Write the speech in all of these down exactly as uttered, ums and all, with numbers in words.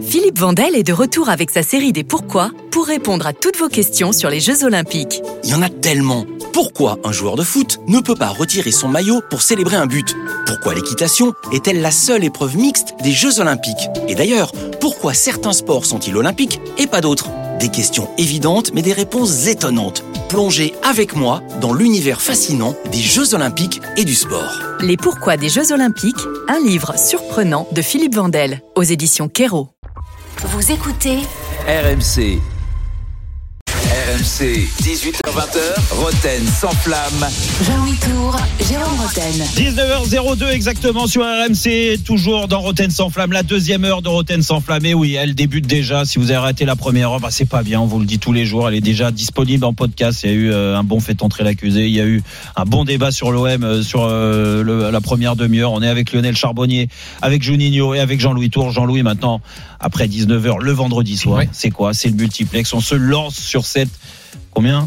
Philippe Vandel est de retour avec sa série des Pourquoi pour répondre à toutes vos questions sur les Jeux Olympiques. Il y en a tellement. Pourquoi un joueur de foot ne peut pas retirer son maillot pour célébrer un but ? Pourquoi l'équitation est-elle la seule épreuve mixte des Jeux Olympiques ? Et d'ailleurs, pourquoi certains sports sont-ils olympiques et pas d'autres ? Des questions évidentes mais des réponses étonnantes. Plongez avec moi dans l'univers fascinant des Jeux Olympiques et du sport. Les Pourquoi des Jeux Olympiques, un livre surprenant de Philippe Vandel, aux éditions Kero. Vous écoutez R M C. R M C, dix-huit heures vingt, Roten sans flamme. Jean-Louis Tour, Jérôme Roten. dix-neuf heures zéro deux exactement sur R M C, toujours dans Roten sans flamme, la deuxième heure de Roten sans flamme. Et oui, elle débute déjà. Si vous avez raté la première heure, bah c'est pas bien, on vous le dit tous les jours. Elle est déjà disponible en podcast. Il y a eu euh, un bon fait entrer l'accusé. Il y a eu un bon débat sur l'O M euh, sur euh, le, la première demi-heure. On est avec Lionel Charbonnier, avec Juninho et avec Jean-Louis Tour. Jean-Louis, maintenant, après dix-neuf heures, le vendredi soir, oui. C'est quoi ? C'est le multiplex. On se lance sur cette combien ?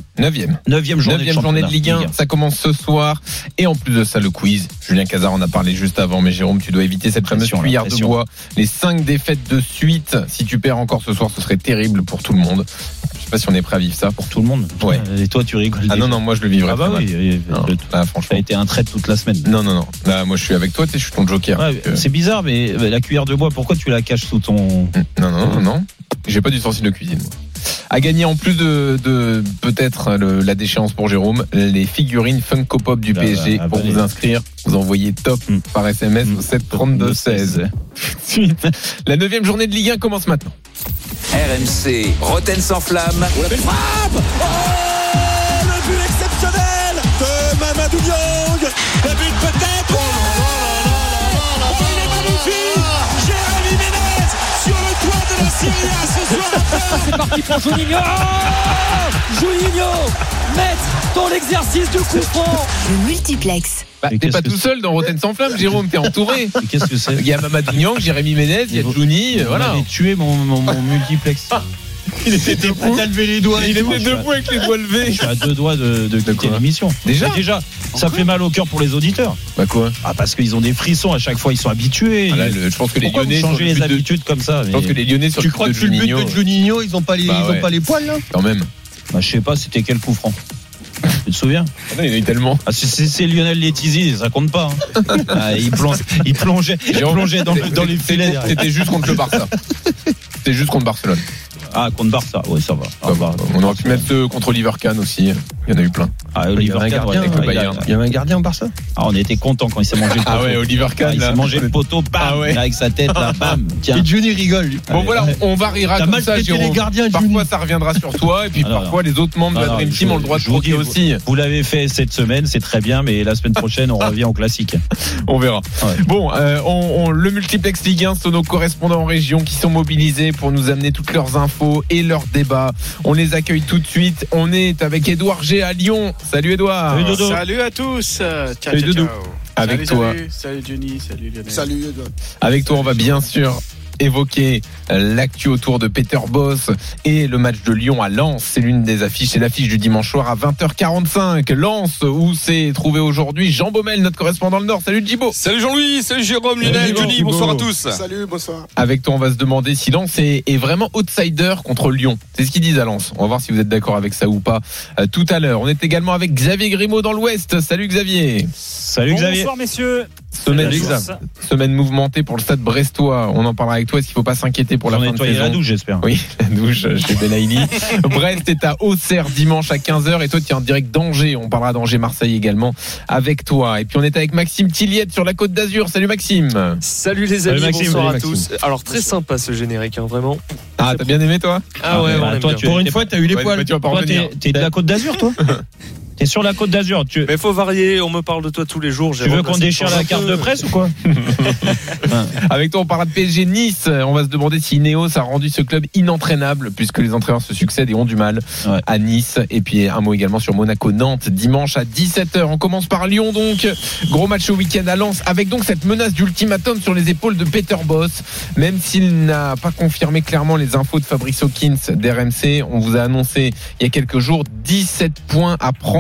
Neuvième. Neuvième journée, Neuvième de, journée de Ligue un. Ça commence ce soir. Et en plus de ça, le quiz. Julien Cazard en a parlé juste avant. Mais Jérôme, tu dois éviter cette fameuse cuillère de bois. Les cinq défaites de suite. Si tu perds encore ce soir, ce serait terrible pour tout le monde. Je sais pas si on est prêt à vivre ça. Pour tout le monde. Ouais. Et toi, tu rigoles. Ah déjà. non, non, moi je le vivrais. Ah bah oui. Et, non, le, là, franchement. Ça a été un trait toute la semaine. Non, non, non. Là, moi je suis avec toi. Tu sais, je suis ton joker. Ouais, donc, c'est euh... bizarre, mais la cuillère de bois, pourquoi tu la caches sous ton. Non, non, non, non. J'ai pas d'ustensile de cuisine, moi. À gagner en plus de, de peut-être le, la déchéance pour Jérôme, les figurines Funko Pop du P S G. Ah bah, pour bah, vous allez. inscrire, vous envoyez top mm. par S M S mm. au sept trente-deux seize. La neuvième journée de Ligue un commence maintenant. R M C, Roten sans flamme. Oh, la belle frappe! Oh, le but exceptionnel de Mamadou Niang. Le but peut-être. Oh, oh, oh, il est magnifique. Jérémy Ménez sur le toit de la Serie A ce soir. C'est parti pour Juninho. Oh, Juninho, maître dans l'exercice du coup franc. Le multiplex. Bah, t'es pas tout seul dans Roten sans flamme, Jérôme, t'es entouré. Mais qu'est-ce que c'est ? Il y a Mamadou Niang, Jérémy Ménez, il y a Juni, voilà. Il a tué mon, mon, mon multiplex. Il était debout. Il a levé les doigts. Il était debout avec les doigts levés. Je suis à deux doigts de, de quitter l'émission. Déjà, Mais déjà, ça fait mal au cœur pour les auditeurs. Bah quoi ? Ah parce qu'ils ont des frissons à chaque fois, ils sont habitués. Ah là, le, je pense que les Pourquoi Lyonnais vous changez les habitudes de... comme ça. Je pense que les Lyonnais sur tu le crois but que de le but Juninho, de Juninho, ils ont pas les, bah ils ouais. ont pas les poils là ? Quand même. Bah, je sais pas, c'était quel coup franc. Tu te souviens ? Ah non, il y en a eu tellement. Ah, c'est, c'est, c'est Lionel Letizy, ça compte pas. Hein. Ah, il, plonge, il plongeait, il plongeait dans, le, dans les filets. C'était juste contre le Barça. C'était juste contre Barcelone. Ah, contre Barça, oui, ça va. Ça va. On aurait pu mettre ceux contre Oliver Kahn aussi. Il y en a eu plein. Ah, Oliver Kahn, ouais, avec le Bayern. Il y avait un gardien au Barça ? Ah, on était contents quand il s'est mangé le poteau. Ah ouais, Oliver Kahn. Ah, il s'est mangé le poteau, bam, ah ouais. avec sa tête, là, bam. Tiens. Et Johnny rigole. Lui. Bon, voilà, on va rire T'as comme mal ça, Jérôme. Les gardiens, parfois, ça reviendra sur toi, et puis alors, parfois, non. les autres membres alors, de la Dream je, Team ont le droit de croquer aussi. Vous l'avez fait cette semaine, c'est très bien, mais la semaine prochaine, on revient au classique. On verra. Ouais. Bon, euh, on, on, le multiplex Ligue un, ce sont nos correspondants en région qui sont mobilisés pour nous amener toutes leurs infos et leurs débats. On les accueille tout de suite. On est avec Édouard G à Lyon. Salut Édouard. Salut Dodo. Salut à tous. Ciao, salut ciao, Dodo. ciao. Avec salut, toi. Salut, salut Johnny, salut Lionel. Salut Édouard. Avec toi, on va bien sûr évoquer l'actu autour de Peter Bosz et le match de Lyon à Lens. C'est l'une des affiches, c'est l'affiche du dimanche soir à vingt heures quarante-cinq. Lens, où s'est trouvé aujourd'hui Jean Baumel, notre correspondant dans le Nord. Salut Djibo. Salut Jean-Louis, salut Jérôme, Lionel, Johnny, bonsoir à tous. Salut, bonsoir. Avec toi, on va se demander si Lens est, est vraiment outsider contre Lyon. C'est ce qu'ils disent à Lens. On va voir si vous êtes d'accord avec ça ou pas euh, tout à l'heure. On est également avec Xavier Grimaud dans l'Ouest. Salut Xavier. Salut Xavier. Bonsoir messieurs. Semaine, semaine mouvementée pour le stade brestois. On en parlera avec toi. Est-ce qu'il ne faut pas s'inquiéter pour J'en la fin de saison? La douche, j'espère. Oui, la douche chez Belaïli. Brest est à Auxerre dimanche à quinze heures. Et toi, tu es en direct d'Angers. On parlera d'Angers-Marseille également avec toi. Et puis, on est avec Maxime Tilliette sur la Côte d'Azur. Salut Maxime. Salut les amis, Salut Maxime, bonsoir salut à Maxime. tous. Alors, très sympa ce générique, hein, vraiment. Ah, t'as bien aimé, toi? Ah ouais, bah, on aime toi, bien. tu Pour es- une fois, t'as eu les Ouais, poils. bah, tu vas pas Toi, revenir. t'es, t'es de la Côte d'Azur, toi? T'es sur la Côte d'Azur. Tu, Mais faut varier, on me parle de toi tous les jours. tu veux qu'on déchire la carte de presse ou quoi? Avec toi, on parlera de P S G Nice. On va se demander si Ineos a rendu ce club inentraînable, puisque les entraîneurs se succèdent et ont du mal Ouais. à Nice. Et puis un mot également sur Monaco-Nantes dimanche à dix-sept heures. On commence par Lyon donc. Gros match au week-end à Lens, avec donc cette menace d'ultimatum sur les épaules de Peter Bosz. Même s'il n'a pas confirmé clairement les infos de Fabrice Hawkins d'R M C, on vous a annoncé il y a quelques jours dix-sept points à prendre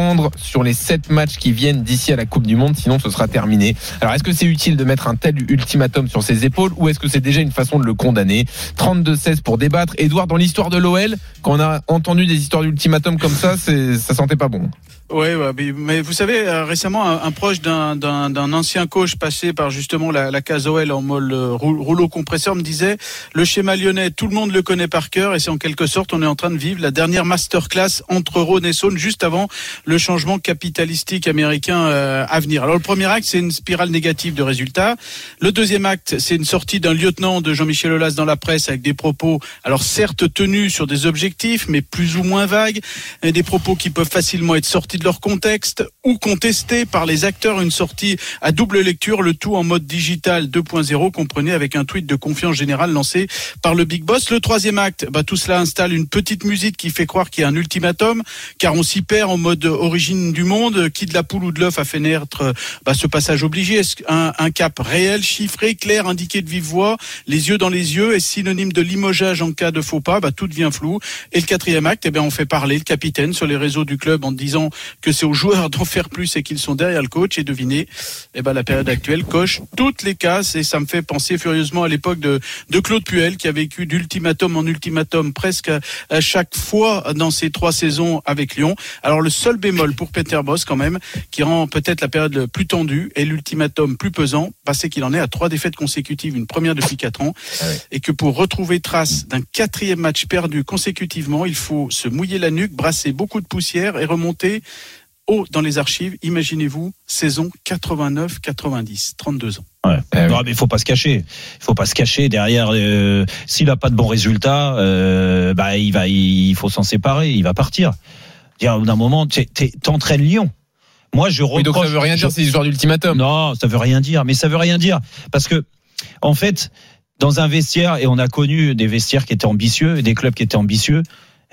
attendre sur les sept matchs qui viennent d'ici à la Coupe du Monde, sinon ce sera terminé. Alors est-ce que c'est utile de mettre un tel ultimatum sur ses épaules ou est-ce que c'est déjà une façon de le condamner? Trente-deux seize pour débattre. Édouard, dans l'histoire de l'O L, quand on a entendu des histoires d'ultimatum comme ça, c'est, ça sentait pas bon. Ouais, ouais, mais, mais vous savez, euh, récemment, un, un proche d'un, d'un, d'un ancien coach passé par justement la, la case O L en mode euh, rouleau compresseur me disait le schéma lyonnais, tout le monde le connaît par cœur et c'est en quelque sorte, on est en train de vivre la dernière masterclass entre Rhône et Saône juste avant le changement capitalistique américain euh, à venir. Alors le premier acte, c'est une spirale négative de résultats. Le deuxième acte, c'est une sortie d'un lieutenant de Jean-Michel Aulas dans la presse avec des propos, alors certes tenus sur des objectifs, mais plus ou moins vagues, et des propos qui peuvent facilement être sortis de leur contexte ou contestés par les acteurs, une sortie à double lecture, le tout en mode digital deux point zéro, comprenez, avec un tweet de confiance générale lancé par le Big Boss. Le troisième acte, bah, tout cela installe une petite musique qui fait croire qu'il y a un ultimatum, car on s'y perd en mode origine du monde, qui de la poule ou de l'œuf a fait naître bah, ce passage obligé. Est-ce un, un cap réel, chiffré, clair, indiqué de vive voix, les yeux dans les yeux, est synonyme de limogeage en cas de faux pas? Bah, tout devient flou. Et le quatrième acte, eh bien, on fait parler le capitaine sur les réseaux du club en disant que c'est aux joueurs d'en faire plus et qu'ils sont derrière le coach. Et devinez, eh ben, la période actuelle coche toutes les cases et ça me fait penser furieusement à l'époque de, de Claude Puel qui a vécu d'ultimatum en ultimatum presque à, à chaque fois dans ses trois saisons avec Lyon. Alors le seul bémol pour Peter Bosz quand même, qui rend peut-être la période plus tendue et l'ultimatum plus pesant, bah, c'est qu'il en est à trois défaites consécutives, une première depuis quatre ans, ah ouais. Et que pour retrouver trace d'un quatrième match perdu consécutivement, il faut se mouiller la nuque, brasser beaucoup de poussière et remonter haut dans les archives. Imaginez-vous, saison quatre-vingt-neuf quatre-vingt-dix, trente-deux ans. Ouais. Euh, non, mais il faut pas se cacher. Il faut pas se cacher derrière. Euh, s'il a pas de bons résultats, euh, bah il va, il faut s'en séparer. Il va partir. Dire d'un moment, t'entraînes Lyon. Moi, je reproche. Oui, donc ça veut rien dire ces histoires d'ultimatum. Non, ça veut rien dire. Mais ça veut rien dire parce que, en fait, dans un vestiaire, et on a connu des vestiaires qui étaient ambitieux et des clubs qui étaient ambitieux.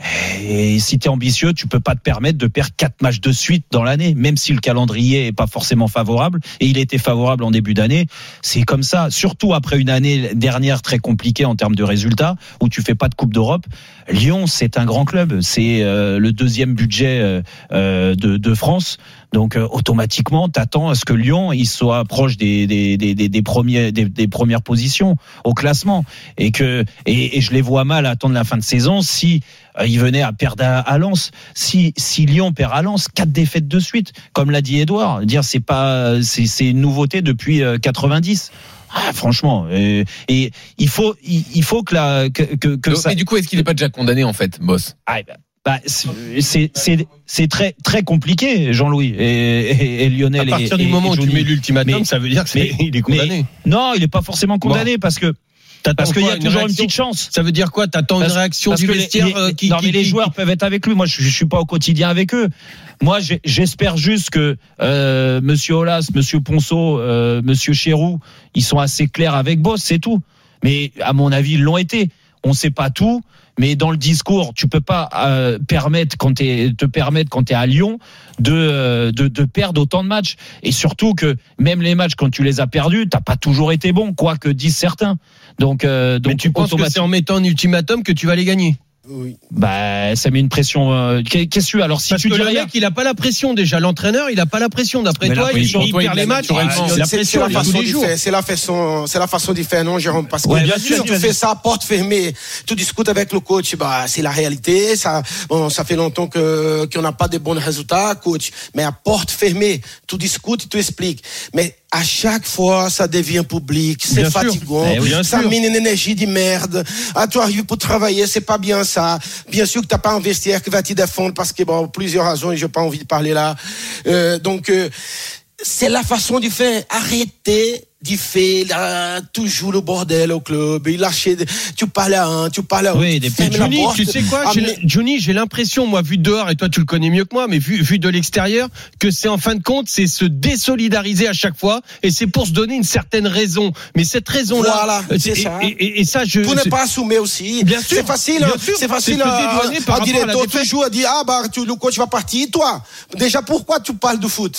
Et si t'es ambitieux, tu peux pas te permettre de perdre quatre matchs de suite dans l'année, même si le calendrier est pas forcément favorable. Et il était favorable en début d'année. C'est comme ça, surtout après une année dernière très compliquée en termes de résultats, où tu fais pas de Coupe d'Europe. Lyon, c'est un grand club. C'est euh, le deuxième budget euh, de, de France. Donc euh, automatiquement, t'attends à ce que Lyon il soit proche des des des des, des premiers des, des premières positions au classement et que et, et je les vois mal attendre la fin de saison si euh, ils venaient à perdre à, à Lens. Si si Lyon perd à Lens, quatre défaites de suite, comme l'a dit Édouard, dire c'est pas c'est c'est une nouveauté depuis euh, quatre-vingt-dix. Ah, franchement, et, et il faut il, il faut que la que que, que Donc, ça. Mais du coup, est-ce qu'il n'est pas déjà condamné en fait, Bosz? Ah, bah. Bah, c'est c'est c'est très très compliqué, Jean-Louis et, et, et Lionel. À partir et, du et, moment et où tu mets l'ultimatum, ça veut dire que c'est, mais, il est condamné. Mais, non, il est pas forcément condamné bon. parce que parce qu'il y a toujours une petite chance. Ça veut dire quoi? T'attends une réaction du vestiaire les, les, qui, non, qui, mais les qui, joueurs qui... peuvent être avec lui. Moi, je, je suis pas au quotidien avec eux. Moi, j'espère juste que euh, Monsieur Aulas, Monsieur Ponceau, euh, Monsieur Chéroux, ils sont assez clairs avec Bosz, c'est tout. Mais à mon avis, ils l'ont été. On sait pas tout. Mais dans le discours, tu peux pas euh, permettre quand t'es, te permettre quand t'es à Lyon de, euh, de de perdre autant de matchs. Et surtout que même les matchs quand tu les as perdus, t'as pas toujours été bon, quoi que disent certains. Donc, euh, donc mais tu penses que c'est en mettant un ultimatum que tu vas les gagner? Oui. Bah, ça met une pression. Euh, qu'est-ce que alors si Parce tu que dis le rien... mec, il a pas la pression déjà. L'entraîneur, il a pas la pression. D'après mais toi, il, il perd les matchs. Ah, c'est, c'est, c'est la façon d'y faire. C'est la façon, c'est la façon d'y faire, non, Jérôme? Parce que ouais, bien sûr, tu fais ça à porte fermée. Tu discutes avec le coach. Bah, c'est la réalité. Ça, bon, ça fait longtemps que qu'on n'a pas de bons résultats, coach. Mais à porte fermée, tu discutes, tu expliques. Mais à chaque fois, ça devient public, c'est bien fatigant, oui, ça sûr. Mine une énergie de merde. Ah, tu arrives pour travailler, c'est pas bien ça. Bien sûr que t'as pas un vestiaire qui va te défendre parce que bon, plusieurs raisons, et j'ai pas envie de parler là. Euh, donc, euh, c'est la façon de faire. Arrêtez d'y faire là, toujours le bordel au club. Il lâche, tu parles à un, tu parles à un. Oui, des Johnny, tu sais quoi, ah, j'ai, mais... Johnny, j'ai l'impression, moi, vu de dehors, et toi, tu le connais mieux que moi, mais vu, vu de l'extérieur, que c'est en fin de compte, c'est se désolidariser à chaque fois, et c'est pour se donner une certaine raison. Mais cette raison-là. Voilà, c'est et, ça. Et, et, et ça, je. Pour ne pas assumer aussi. Bien sûr. C'est facile, bien sûr, c'est facile à, à dire, toujours à dire, ah, bah, tu, le coach va partir, toi. Déjà, pourquoi tu parles de foot?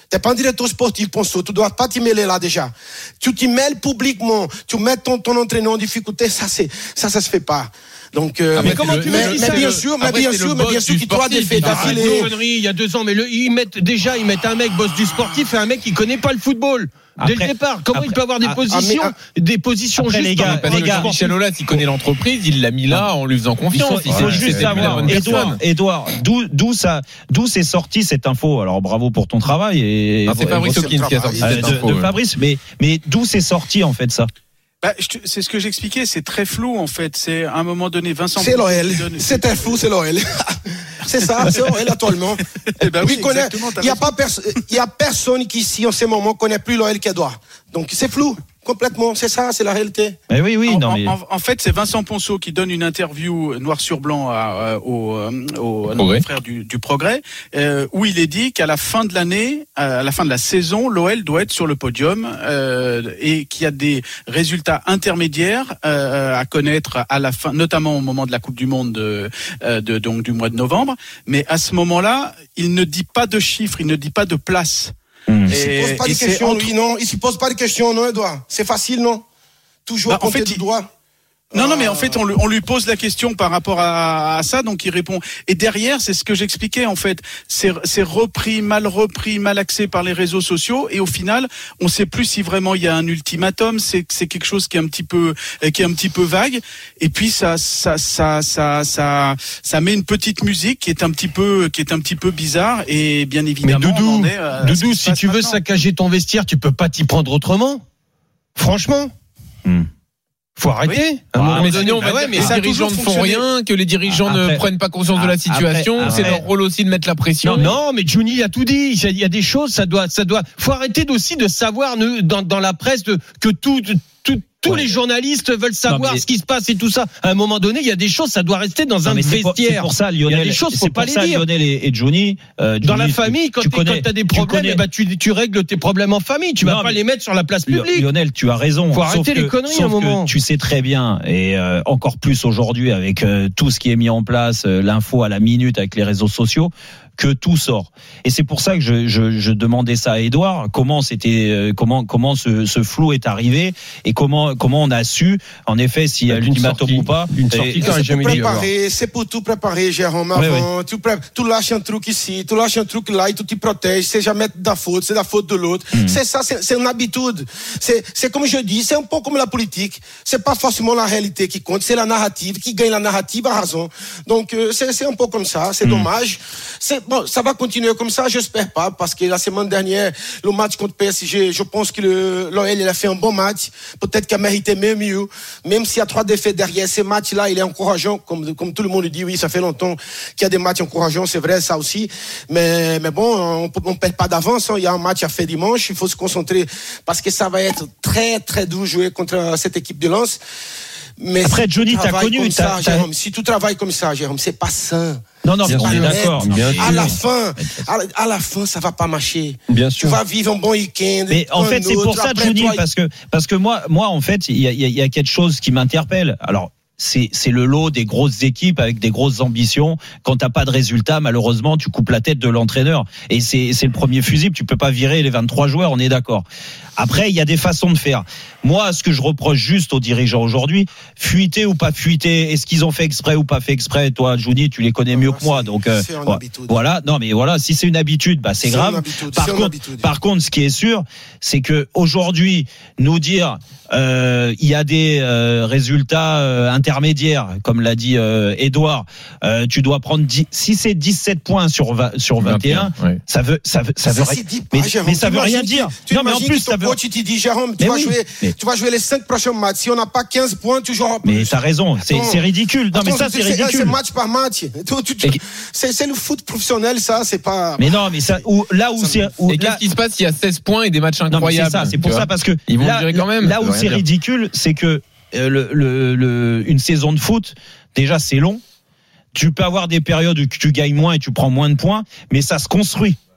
T'es pas un directeur sportif, Ponceau. Tu dois pas t'y mêler là déjà. Tu t'y mêles publiquement. Tu mets ton, ton entraîneur en difficulté. Ça, c'est, ça, ça se fait pas. Donc, euh, mais comment le, tu mais, dis mais ça bien le, sûr, mais après, bien sûr, mais bien sûr qu'il doit des faits d'affilée. Il y a deux ans, mais le, ils mettent déjà, ils mettent un mec boss du sportif et un mec qui connaît pas le football. Dès Après, le départ, comment après, il peut avoir des ah, positions, ah, des positions après, justes les gars, Parce les que gars, Michel Aulas, il connaît l'entreprise, il l'a mis là en lui faisant confiance. Il faut, il faut juste savoir, Edouard, Edouard, d'où, d'où ça, d'où c'est sorti cette info. Alors bravo pour ton travail. Et, non, c'est Fabrice Hawkins qui a sorti cette de, info. De Fabrice, mais, mais d'où c'est sorti en fait ça? Bah, je te- c'est ce que j'expliquais, c'est très flou en fait. C'est à un moment donné, Vincent. C'est l'O L. donne- C'était flou, c'est l'O L. C'est ça, c'est l'O L actuellement. Eh ben oui, Lui connaît. exactement, t'as Il y a raison. pas personne, il y a personne qui ici en ce moment connaît plus l'O L qu'Edouard. Donc c'est flou. Complètement, c'est ça, c'est la réalité. Mais oui, oui, en, non, mais... en, en fait, c'est Vincent Ponceau qui donne une interview noir sur blanc à, à, au, euh, au Progrès. frère du, du Progrès, euh, où il est dit qu'à la fin de l'année, à la fin de la saison, l'O L doit être sur le podium euh, et qu'il y a des résultats intermédiaires euh, à connaître à la fin, notamment au moment de la Coupe du Monde de, euh, de, donc du mois de novembre. Mais à ce moment-là, il ne dit pas de chiffres, il ne dit pas de place. Il Et- ne se pose pas et de c'est questions, entre- lui, non. Il se pose pas de questions, non, Edouard. C'est facile, non. Toujours Bah, en compter fait, du il- doigt. Non, non, mais en fait, on, lui- on lui pose la question par rapport à, à ça, donc il répond. Et derrière, c'est ce que j'expliquais, en fait. C'est c'est repris, mal repris, mal axé par les réseaux sociaux, et au final, on ne sait plus si vraiment il y a un ultimatum. C'est c'est quelque chose qui est un petit peu, euh, qui est un petit peu vague. Et puis ça, ça, ça, ça, ça, ça met une petite musique qui est un petit peu, qui est un petit peu bizarre. Et bien Mais évidemment, on Doudou, en est, euh, à ce Doudou, qui se si passe tu veux maintenant. saccager ton vestiaire, tu peux pas t'y prendre autrement. Franchement. Hmm. Faut arrêter. Oui. À un Ah, moment mais donné, sinon, on bah va ouais, dire mais que ça les a toujours dirigeants ne font fonctionné. rien, que les dirigeants Après- ne prennent pas conscience de la situation. après- C'est leur rôle aussi de mettre la pression. Non, mais Juni a tout dit. Il y a- il y a des choses, ça doit, ça doit. Faut arrêter aussi de savoir ne- dans, dans la presse de, que tout, tout- tous Ouais. les journalistes veulent savoir Non, mais- ce qui se passe et tout ça. À un moment donné, il y a des choses, ça doit rester dans Non, un mais c'est pour, c'est vestiaire. pour ça, Il y a Lionel. des choses, faut c'est pas pour les ça, dire. Lionel et, et Johnny. euh, Dans Johnny, la famille, quand tu tu connais, as des tu problèmes, connais- eh ben, tu, tu règles tes problèmes en famille. Tu vas Non, pas mais- les mettre sur la place Li- publique. Lionel, tu as raison. Faut Sauf arrêter que- les conneries sauf à un que moment. Tu sais très bien, et euh, encore plus aujourd'hui avec euh, tout ce qui est mis en place, euh, l'info à la minute avec les réseaux sociaux, que tout sort. Et c'est pour ça que je, je, je demandais ça à Edouard, comment c'était, euh, comment comment ce, ce flou est arrivé et comment comment on a su, en effet, s'il y a Une l'ultimatum sortie. ou pas. Une Et- sortie et- quand C'est jamais pour dit, alors. préparer, c'est pour tout préparer, Jérôme, Ouais, avant. Tu, pré... tu lâches un truc ici, tu lâches un truc là et tu te protèges. C'est jamais de la faute, c'est la faute de l'autre. Mm. C'est ça, c'est, c'est une habitude. C'est, c'est comme je dis, c'est un peu comme la politique. C'est pas forcément la réalité qui compte, c'est la narrative. Qui gagne la narrative a raison. Donc, euh, c'est, c'est un peu comme ça, c'est Mm. dommage. C'est, bon, ça va continuer comme ça, j'espère pas, parce que la semaine dernière, le match contre P S G, je pense que le, l'O L, il a fait un bon match. Peut-être qu'il a mérité même mieux. Même s'il y a trois défaites derrière ces matchs-là, il est encourageant. Comme, comme tout le monde le dit, oui, ça fait longtemps qu'il y a des matchs encourageants, c'est vrai, ça aussi. Mais, mais bon, on ne perd pas d'avance. Hein. Il y a un match à faire dimanche. Il faut se concentrer parce que ça va être très, très dur jouer contre cette équipe de Lens. Mais Après, si Johnny, tu t'as travailles connu, comme t'as- ça, t'as- Jérôme, si tu travailles comme ça, Jérôme, c'est pas sain. Non, non, C'est mais on pas est net. d'accord. Bien À sûr. la fin, à la, à la fin, ça va pas marcher. Bien Tu sûr. vas vivre un bon week-end. Mais en un fait, c'est autre, pour ça, après, Johnny, toi, parce que parce que moi, moi, en fait, il y a, il y a- il y a quelque chose qui m'interpelle. Alors. C'est, c'est le lot des grosses équipes avec des grosses ambitions. Quand t'as pas de résultat, malheureusement, tu coupes la tête de l'entraîneur. Et c'est, c'est le premier fusible. Tu peux pas virer les vingt-trois joueurs, on est d'accord. Après, il y a des façons de faire. Moi, ce que je reproche juste aux dirigeants aujourd'hui, fuiter ou pas fuiter, est-ce qu'ils ont fait exprès ou pas fait exprès? Toi, Johnny, tu les connais mieux que moi. Donc, euh, c'est une ouais. habitude. Voilà. Non, mais voilà. Si c'est une habitude, bah, c'est C'est grave. une habitude, Par c'est une contre, habitude. par contre, ce qui est sûr, c'est que aujourd'hui, nous dire, euh, il y a des euh, résultats euh, intermédiaires, comme l'a dit euh, Edouard. Euh, tu dois prendre dix, si c'est dix-sept points sur vingt, sur vingt et un, ouais. ça veut, ça veut, ça veut, Ça, rien- c'est dit pas, mais, Jérôme. mais ça Tu veut rien imagines dire. que- Tu Non, mais en imagines plus, que ton ça veut. coach, il te dit, Jérôme, tu Mais vas, oui, jouer, mais- tu vas jouer les cinq prochains matchs. Si on n'a pas quinze points, tu joueras plus. Mais t'as raison, c'est, Attends. c'est ridicule. Non, mais Attends, ça, c'est C'est ridicule. match par match. Tu- tu- Et- C'est c'est le foot professionnel, ça, c'est pas. Mais non, mais ça, où, là où Ça c'est, me- où, Et là- qu'est-ce qui se passe s'il y a seize points et des matchs Non, mais incroyables? c'est ça, c'est tu pour vois ça, parce que Ils vont là, le durer quand même. là ça où veut rien c'est dire. ridicule, c'est que euh, le, le, le, une saison de foot, déjà, c'est long. Tu peux avoir des périodes où tu gagnes moins et tu prends moins de points, mais ça se construit.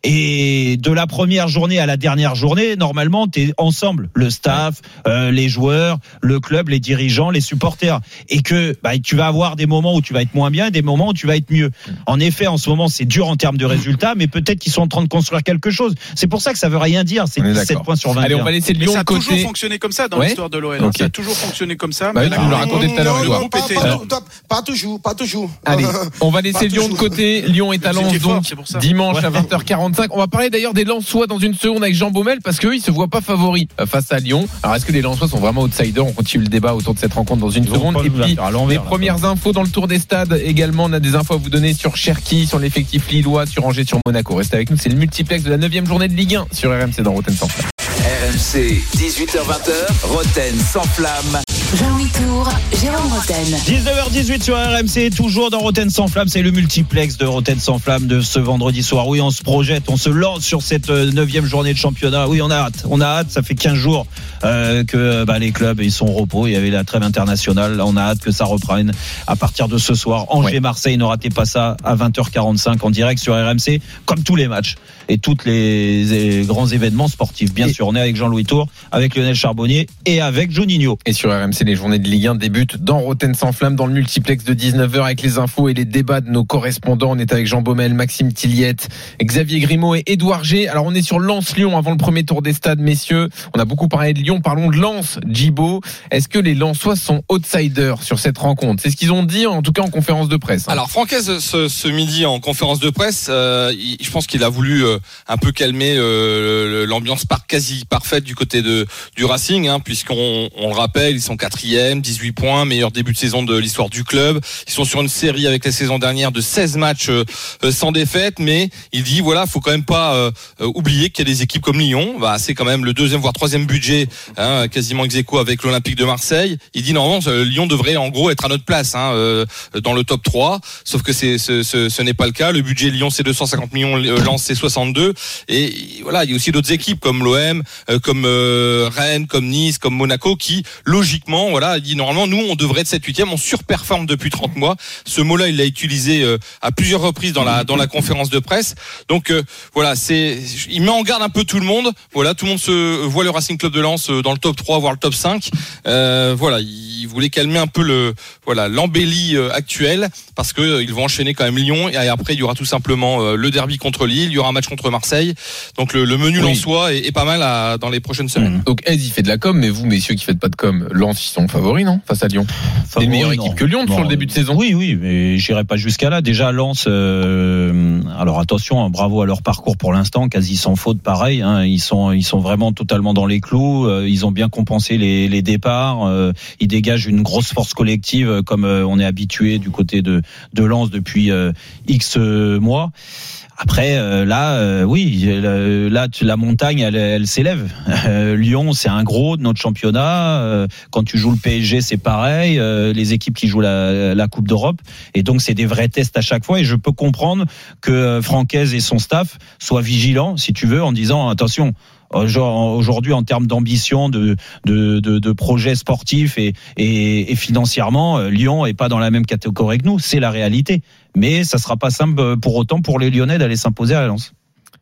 Et de la première journée à la dernière journée, normalement, t'es ensemble, le staff, euh, les joueurs, le club, les dirigeants, les supporters, et que bah, tu vas avoir des moments où tu vas être moins bien et des moments où tu vas être mieux. En effet, en ce moment, c'est dur en termes de résultats, mais peut-être qu'ils sont en train de construire quelque chose. C'est pour ça que ça veut rien dire. C'est dix-sept points sur vingt et un. Allez, on va laisser Lyon ça a de côté. toujours fonctionné comme ça dans Ouais. l'histoire de l'O L. Okay. Ça a toujours fonctionné comme ça. Bah oui, mais tu là, nous l'as raconté tout à l'heure, Non, Edouard. non, pas, Pété. pas, pas, pas toujours, pas toujours. Allez, on va laisser Pas Lyon de toujours. côté. Lyon est à Vous Lens étiez fort, donc c'est pour ça. dimanche Ouais. à vingt heures quarante-cinq. On va parler d'ailleurs des Lensois dans une seconde avec Jean Baumel parce qu'eux ils se voient pas favoris euh, face à Lyon. Alors est-ce que les Lensois sont vraiment outsiders? On continue le débat autour de cette rencontre dans une Ils vont seconde. pas Et nous la puis faire à l'envers, les là, premières infos dans le tour des stades également. On a des infos à vous donner sur Cherki, sur l'effectif lillois, sur Angers, sur Monaco. Restez avec nous, c'est le multiplex de la neuvième journée de Ligue un sur R M C dans Rotten sans flamme. R M C, dix-huit heures vingt, Roten sans flamme. Jean-Louis Tour, Jérôme Rotten. dix-neuf heures dix-huit sur R M C, toujours dans Rotten sans flamme. C'est le multiplex de Rotten sans flamme de ce vendredi soir. Oui, on se projette, on se lance sur cette neuvième journée de championnat. Oui, on a hâte. On a hâte. Ça fait quinze jours euh, que bah, les clubs ils sont au repos. Il y avait la trêve internationale. Là, on a hâte que ça reprenne à partir de ce soir. Angers-Marseille, ne ratez pas ça à vingt heures quarante-cinq en direct sur R M C, comme tous les matchs et tous les, les grands événements sportifs. Bien et sûr, on est avec Jean-Louis Tour, avec Lionel Charbonnier et avec Juninho. Et sur R M C, les journées de Ligue un débutent dans Rotten sans flamme, dans le multiplex de dix-neuf heures avec les infos et les débats de nos correspondants. On est avec Jean Baumel, Maxime Tilliette, Xavier Grimaud et Édouard G. Alors on est sur Lens-Lyon avant le premier tour des stades, messieurs. On a beaucoup parlé de Lyon, parlons de Lens, Djibo. Est-ce que les Lensois sont outsiders sur cette rencontre? C'est ce qu'ils ont dit en tout cas en conférence de presse. Alors Francaise ce, ce midi en conférence de presse, euh, il, je pense qu'il a voulu euh, un peu calmer euh, l'ambiance par, quasi parfaite du côté de du Racing, hein, puisqu'on on le rappelle, ils sont quatrième, dix-huit points, meilleur début de saison de l'histoire du club. Ils sont sur une série avec la saison dernière de seize matchs euh, sans défaite, mais il dit voilà, faut quand même pas euh, oublier qu'il y a des équipes comme Lyon. Bah, c'est quand même le deuxième voire troisième budget, hein, quasiment ex aequo avec l'Olympique de Marseille. Il dit normalement Lyon devrait en gros être à notre place, hein, euh, dans le top trois, sauf que c'est ce, ce, ce n'est pas le cas. Le budget Lyon c'est deux cent cinquante millions, Lens c'est soixante-deux, et voilà, il y a aussi d'autres équipes comme l'O M, euh, comme euh, Rennes, comme Nice, comme Monaco qui logiquement, voilà, il dit normalement nous on devrait être sept huitième, on surperforme depuis trente mois. Ce mot-là il l'a utilisé euh, à plusieurs reprises dans la dans la conférence de presse. Donc euh, voilà, c'est il met en garde un peu tout le monde. Voilà, tout le monde se voit le Racing Club de Lens dans le top trois voire le top cinq. Euh, voilà, il voulait calmer un peu le voilà l'embellie actuelle parce que euh, ils vont enchaîner quand même Lyon et après il y aura tout simplement euh, le derby contre Lille, il y aura un match contre Marseille. Donc le, le menu oui. lensois est, est pas mal à, dans les prochaines semaines. Mmh. Donc Ez il fait de la com, mais vous messieurs qui faites pas de com, Lens ils sont favoris non face à Lyon. C'est une meilleure équipe que Lyon non, sur le début de saison. Oui oui, mais j'irai pas jusqu'à là. Déjà Lens, euh, alors attention, hein, bravo à leur parcours pour l'instant, quasi sans faute pareil. Hein, ils sont ils sont vraiment totalement dans les clous. Euh, ils ont bien compensé les, les départs. Euh, ils dégagent une grosse force collective euh, comme euh, on est habitué du côté de de Lens depuis euh, X mois. Après, euh, là, euh, oui, là, la montagne, elle, elle s'élève. Euh, Lyon, c'est un gros de notre championnat. Euh, quand tu joues le P S G, c'est pareil. Euh, les équipes qui jouent la, la Coupe d'Europe. Et donc, c'est des vrais tests à chaque fois. Et je peux comprendre que Francaise et son staff soient vigilants, si tu veux, en disant attention. Aujourd'hui, en termes d'ambition, de, de, de, de projets sportifs et, et, et financièrement, Lyon est pas dans la même catégorie que nous. C'est la réalité. Mais ça sera pas simple pour autant pour les Lyonnais d'aller s'imposer à Lens.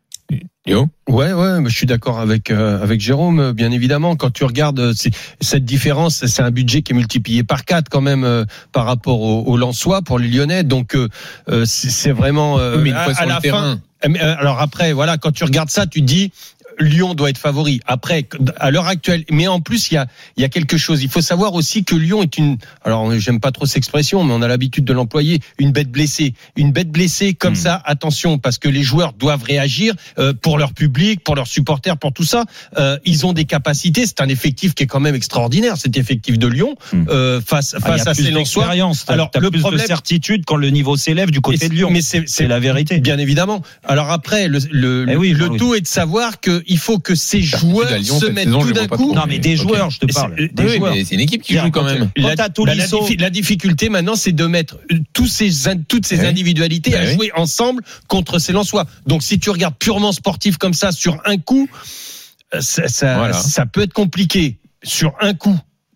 Yo. Ouais, ouais, je suis d'accord avec euh, avec Jérôme. Bien évidemment, quand tu regardes c'est, cette différence, c'est un budget qui est multiplié par quatre quand même euh, par rapport au, au Lensois pour les Lyonnais. Donc euh, c'est, c'est vraiment euh, oui, mais une fois à, sur à le la terrain. fin. Alors après, voilà, quand tu regardes ça, tu te dis. Lyon doit être favori. Après, à l'heure actuelle, mais en plus, il y a, il y a quelque chose. Il faut savoir aussi que Lyon est une, alors j'aime pas trop cette expression, mais on a l'habitude de l'employer, une bête blessée. Une bête blessée comme mmh. ça, attention, parce que les joueurs doivent réagir euh, pour leur public, pour leurs supporters, pour tout ça. Euh, ils ont des capacités. C'est un effectif qui est quand même extraordinaire, cet effectif de Lyon, mmh. euh, face, face ah, à ces Lensois. Alors, t'as le plus problème, de certitude quand le niveau s'élève du côté de Lyon. Mais c'est, c'est, c'est la vérité. Bien évidemment. Alors après, le, le, eh oui, le oui. tout est de savoir que il faut que ces joueurs Lyon, se mettent tout d'un coup. Non, mais des joueurs, okay. je te parle. Des oui, joueurs. Mais c'est une équipe qui joue quand même. La, bah, la, diffi- la difficulté maintenant, c'est de mettre tous ces, toutes ces oui. individualités oui. à jouer ensemble contre ces Lensois. Donc, si tu regardes purement sportif comme ça sur un coup, ça, ça, voilà. ça peut être compliqué sur un coup.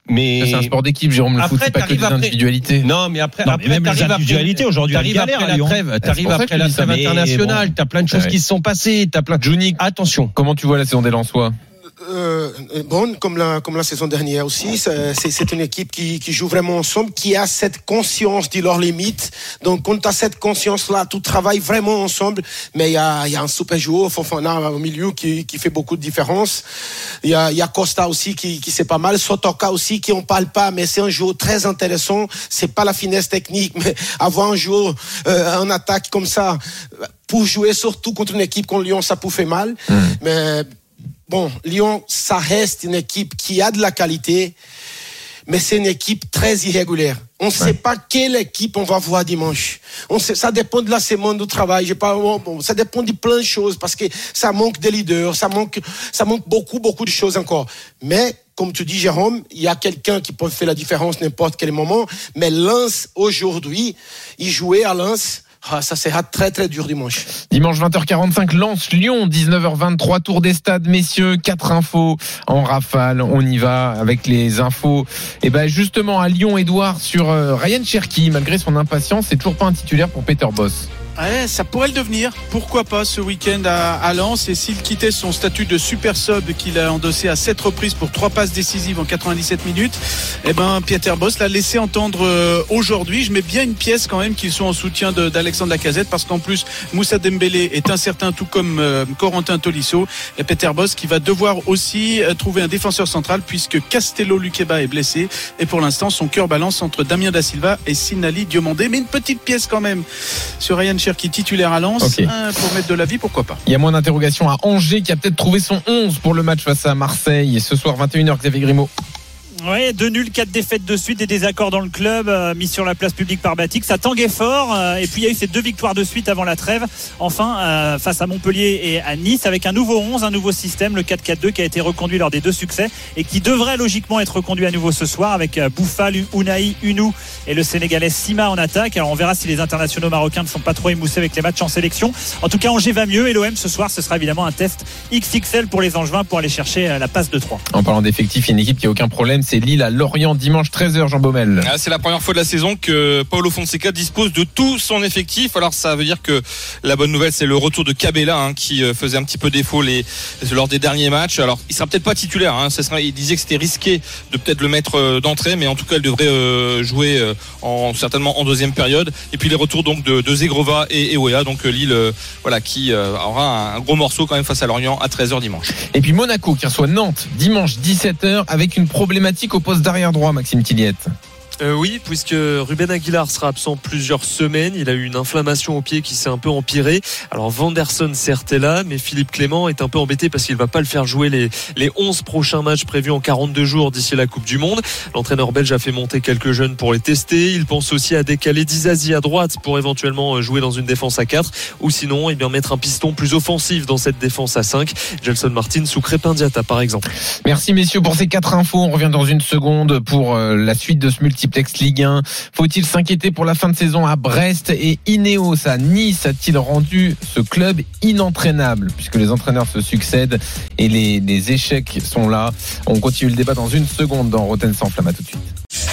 Mais c'est un sport d'équipe, Jérôme. Le après, foot, c'est pas que des après... individualités. Non, mais après, non, après mais même les individualités après... aujourd'hui, t'arrives après la trêve, t'arrives après la trêve internationale, bon. T'as plein de choses ouais. qui se sont passées, t'as plein de. Johnny, attention. Comment tu vois la saison des Lensois? Euh, bonne comme la comme la saison dernière aussi. C'est, c'est une équipe qui qui joue vraiment ensemble, qui a cette conscience de leurs limites. Donc quand tu as cette conscience là, tu travailles vraiment ensemble. Mais il y a il y a un super joueur Fofana au milieu qui qui fait beaucoup de différence. Il y a il y a Costa aussi qui qui c'est pas mal. Sotoka aussi qui on parle pas, mais c'est un joueur très intéressant. C'est pas la finesse technique, mais avoir un joueur euh, en attaque comme ça pour jouer surtout contre une équipe comme Lyon, ça peut faire mal. Mmh. Mais bon, Lyon, ça reste une équipe qui a de la qualité, mais c'est une équipe très irrégulière. On ne ouais. sait pas quelle équipe on va voir dimanche. On sait, ça dépend de la semaine du travail. J'ai pas, bon, ça dépend de plein de choses parce que ça manque de leaders, ça manque, ça manque beaucoup, beaucoup de choses encore. Mais comme tu dis, Jérôme, il y a quelqu'un qui peut faire la différence n'importe quel moment. Mais Lens aujourd'hui, il jouait à Lens. Ah, ça sera très très dur dimanche. Dimanche vingt heures quarante-cinq, Lens-Lyon, dix-neuf heures vingt-trois, tour des stades, messieurs, quatre infos en rafale. On y va avec les infos. Et ben justement à Lyon, Edouard, sur euh, Ryan Cherki, malgré son impatience, c'est toujours pas un titulaire pour Peter Bosz. Ouais, ça pourrait le devenir. Pourquoi pas ce week-end à, à Lens. Et s'il quittait son statut de super sub qu'il a endossé à sept reprises pour trois passes décisives en quatre-vingt-dix-sept minutes, eh ben Peter Bosz l'a laissé entendre euh, aujourd'hui. Je mets bien une pièce quand même qu'ils sont en soutien de, d'Alexandre Lacazette parce qu'en plus Moussa Dembélé est incertain tout comme euh, Corentin Tolisso. Et Peter Bosz qui va devoir aussi euh, trouver un défenseur central puisque Castello Luqueba est blessé. Et pour l'instant son cœur balance entre Damien Da Silva et Sinali Diomandé. Mais une petite pièce quand même sur Ryan qui est titulaire à Lens, okay. hein, pour mettre de la vie, pourquoi pas. Il y a moins d'interrogations à Angers qui a peut-être trouvé son onze pour le match face à Marseille. Et ce soir vingt et une heures, Xavier Grimaud. Ouais, deux nuls, quatre défaites de suite, des désaccords dans le club, euh, mis sur la place publique par Batik. Ça tanguait fort. Euh, et puis il y a eu ces deux victoires de suite avant la trêve. Enfin, euh, face à Montpellier et à Nice, avec un nouveau onze, un nouveau système, le quatre quatre deux qui a été reconduit lors des deux succès et qui devrait logiquement être reconduit à nouveau ce soir avec euh, Bouffal, Unai, Unou et le Sénégalais Sima en attaque. Alors on verra si les internationaux marocains ne sont pas trop émoussés avec les matchs en sélection. En tout cas, Angers va mieux et l'O M ce soir, ce sera évidemment un test X X L pour les Angevins pour aller chercher euh, la passe de trois. En parlant d'effectifs, il y a une équipe qui a aucun problème, c'est Lille à Lorient dimanche treize heures, Jean Baumel. Ah, c'est la première fois de la saison que Paulo Fonseca dispose de tout son effectif. Alors ça veut dire que la bonne nouvelle c'est le retour de Cabella hein, qui faisait un petit peu défaut les, lors des derniers matchs. Alors il sera peut-être pas titulaire, hein, ça sera, il disait que c'était risqué de peut-être le mettre d'entrée, mais en tout cas il devrait euh, jouer euh, en, certainement en deuxième période. Et puis les retours donc de, de Zegrova et, et Wea, donc Lille euh, voilà, qui euh, aura un, un gros morceau quand même face à Lorient à treize heures dimanche. Et puis Monaco qui reçoit Nantes dimanche dix-sept heures avec une problématique au poste d'arrière droit, Maxime Tilliette. Euh, oui, puisque Ruben Aguilar sera absent plusieurs semaines. Il a eu une inflammation au pied qui s'est un peu empirée. Alors Vanderson certes est là, mais Philippe Clément est un peu embêté parce qu'il va pas le faire jouer les, les onze prochains matchs prévus en quarante-deux jours d'ici la Coupe du Monde. L'entraîneur belge a fait monter quelques jeunes pour les tester. Il pense aussi à décaler Dizazi à droite pour éventuellement jouer dans une défense à quatre ou sinon, eh bien, mettre un piston plus offensif dans cette défense à cinq. Gelson Martin sous Crépin Diatta par exemple. Merci messieurs pour ces quatre infos. On revient dans une seconde pour la suite de ce multi Ligue un. Faut-il s'inquiéter pour la fin de saison à Brest et Ineos à Nice a-t-il rendu ce club inentraînable puisque les entraîneurs se succèdent et les, les échecs sont là. On continue le débat dans une seconde dans Roten sans flamme. À tout de suite.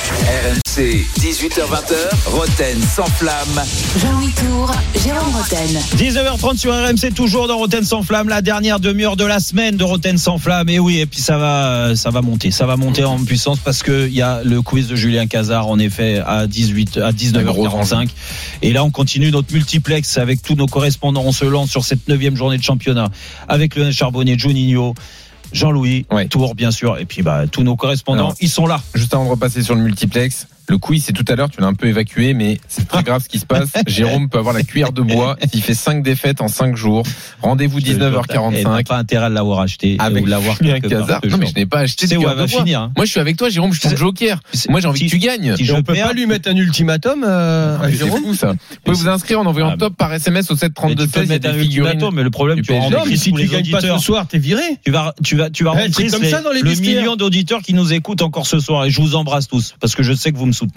R M C, dix-huit heures vingt, Roten sans flamme. Jean-Louis Tour, Jérôme Roten. dix-neuf heures trente sur R M C, toujours dans Roten sans flamme, la dernière demi-heure de la semaine de Roten sans flamme. Et oui, et puis ça va, ça va monter, ça va monter en puissance parce que il y a le quiz de Julien Cazard en effet à dix-huit, à dix-neuf heures quarante-cinq. Et là, on continue notre multiplex avec tous nos correspondants. On se lance sur cette neuvième journée de championnat avec Lionel Charbonnet, Juninho, Jean-Louis, ouais. Tour bien sûr, et puis bah tous nos correspondants, alors, ils sont là. Juste avant de repasser sur le multiplex, le quiz c'est tout à l'heure, tu l'as un peu évacué, mais c'est très grave ce qui se passe. Jérôme peut avoir la cuillère de bois s'il fait cinq défaites en cinq jours. Rendez-vous dix-neuf heures quarante-cinq. Il n'a pas intérêt à l'avoir acheté avec ou l'avoir quelque part. Non mais je n'ai pas acheté. C'est où elle va finir. Hein. Moi je suis avec toi, Jérôme, je suis ton joker. Moi j'ai envie si, que tu gagnes. Si on peut pas lui mettre un ultimatum euh, ah, à Jérôme. C'est fou ça. Vous pouvez vous inscrire en envoyant ah, top par S M S au sept trente-deux seize. Mettre un ultimatum, mais le problème tu vas rentrer si tu gagnes pas ce soir, t'es viré. Tu vas tu vas tu vas rentrer le million d'auditeurs qui nous écoutent encore ce soir et je vous embrasse tous parce que je sais que vous me soutenez.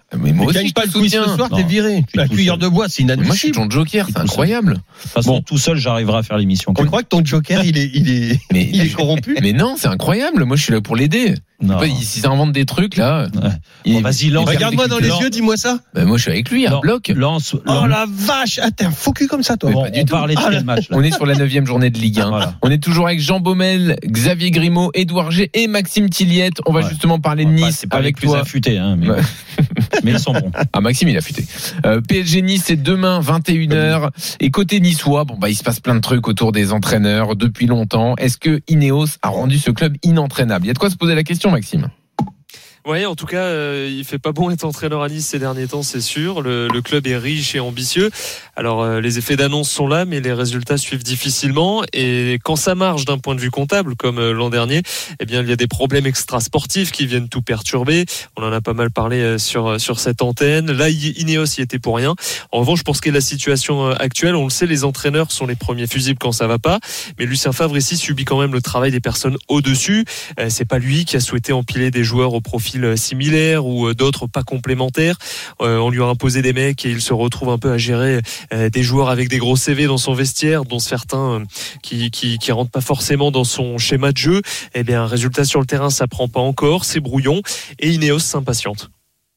Mais moi mais aussi, gagne je pas te le quiz ce soutiens. soir, Non. t'es viré. La cuillère de bois, c'est inadmissible. Moi, je suis ton joker, c'est incroyable. De toute façon, Bon. tout seul, j'arriverai à faire l'émission. Tu crois que ton joker, il est, il est, Mais, il est corrompu? mais non, c'est incroyable. Moi, je suis là pour l'aider. Non. Pas, il s'invente des trucs, là. Ouais. Il- Bon, vas-y, lance. Regarde-moi dans les Lance. yeux, dis-moi ça. Bah, moi, je suis avec lui, à Non, bloc. Lance. Oh lance. la vache! Ah, t'es un faux cul comme ça, toi. Bon, pas du on tout. parlait de Ah, quel match là On est sur la neuvième journée de Ligue un. Voilà. On est toujours avec Jean Baumel, Xavier Grimaud, Édouard G et Maxime Tilliette. On va Ouais. justement parler de Bah, Nice c'est pas avec les plus toi. affûtés, hein, mais, Ouais. mais ils sont bons. Ah, Maxime, il a futé. Euh, P S G Nice, c'est demain, vingt et une heures. Et côté niçois, bon, bah, il se passe plein de trucs autour des entraîneurs depuis longtemps. Est-ce que Ineos a rendu ce club inentraînable? Il y a de quoi se poser la question, Maxime. Ouais, en tout cas, euh, il fait pas bon être entraîneur à Nice ces derniers temps, c'est sûr. Le, le club est riche et ambitieux. Alors, euh, les effets d'annonce sont là, mais les résultats suivent difficilement. Et quand ça marche d'un point de vue comptable, comme euh, l'an dernier, eh bien, il y a des problèmes extra-sportifs qui viennent tout perturber. On en a pas mal parlé euh, sur sur cette antenne. Là, Ineos y était pour rien. En revanche, pour ce qui est de la situation euh, actuelle, on le sait, les entraîneurs sont les premiers fusibles quand ça va pas. Mais Lucien Favre ici subit quand même le travail des personnes au-dessus. Euh, c'est pas lui qui a souhaité empiler des joueurs au profil similaires ou d'autres pas complémentaires. Euh, on lui a imposé des mecs et il se retrouve un peu à gérer euh, des joueurs avec des gros C V dans son vestiaire, dont certains euh, qui, qui qui rentrent pas forcément dans son schéma de jeu. Eh bien, résultat sur le terrain, ça prend pas encore, c'est brouillon et Ineos s'impatiente.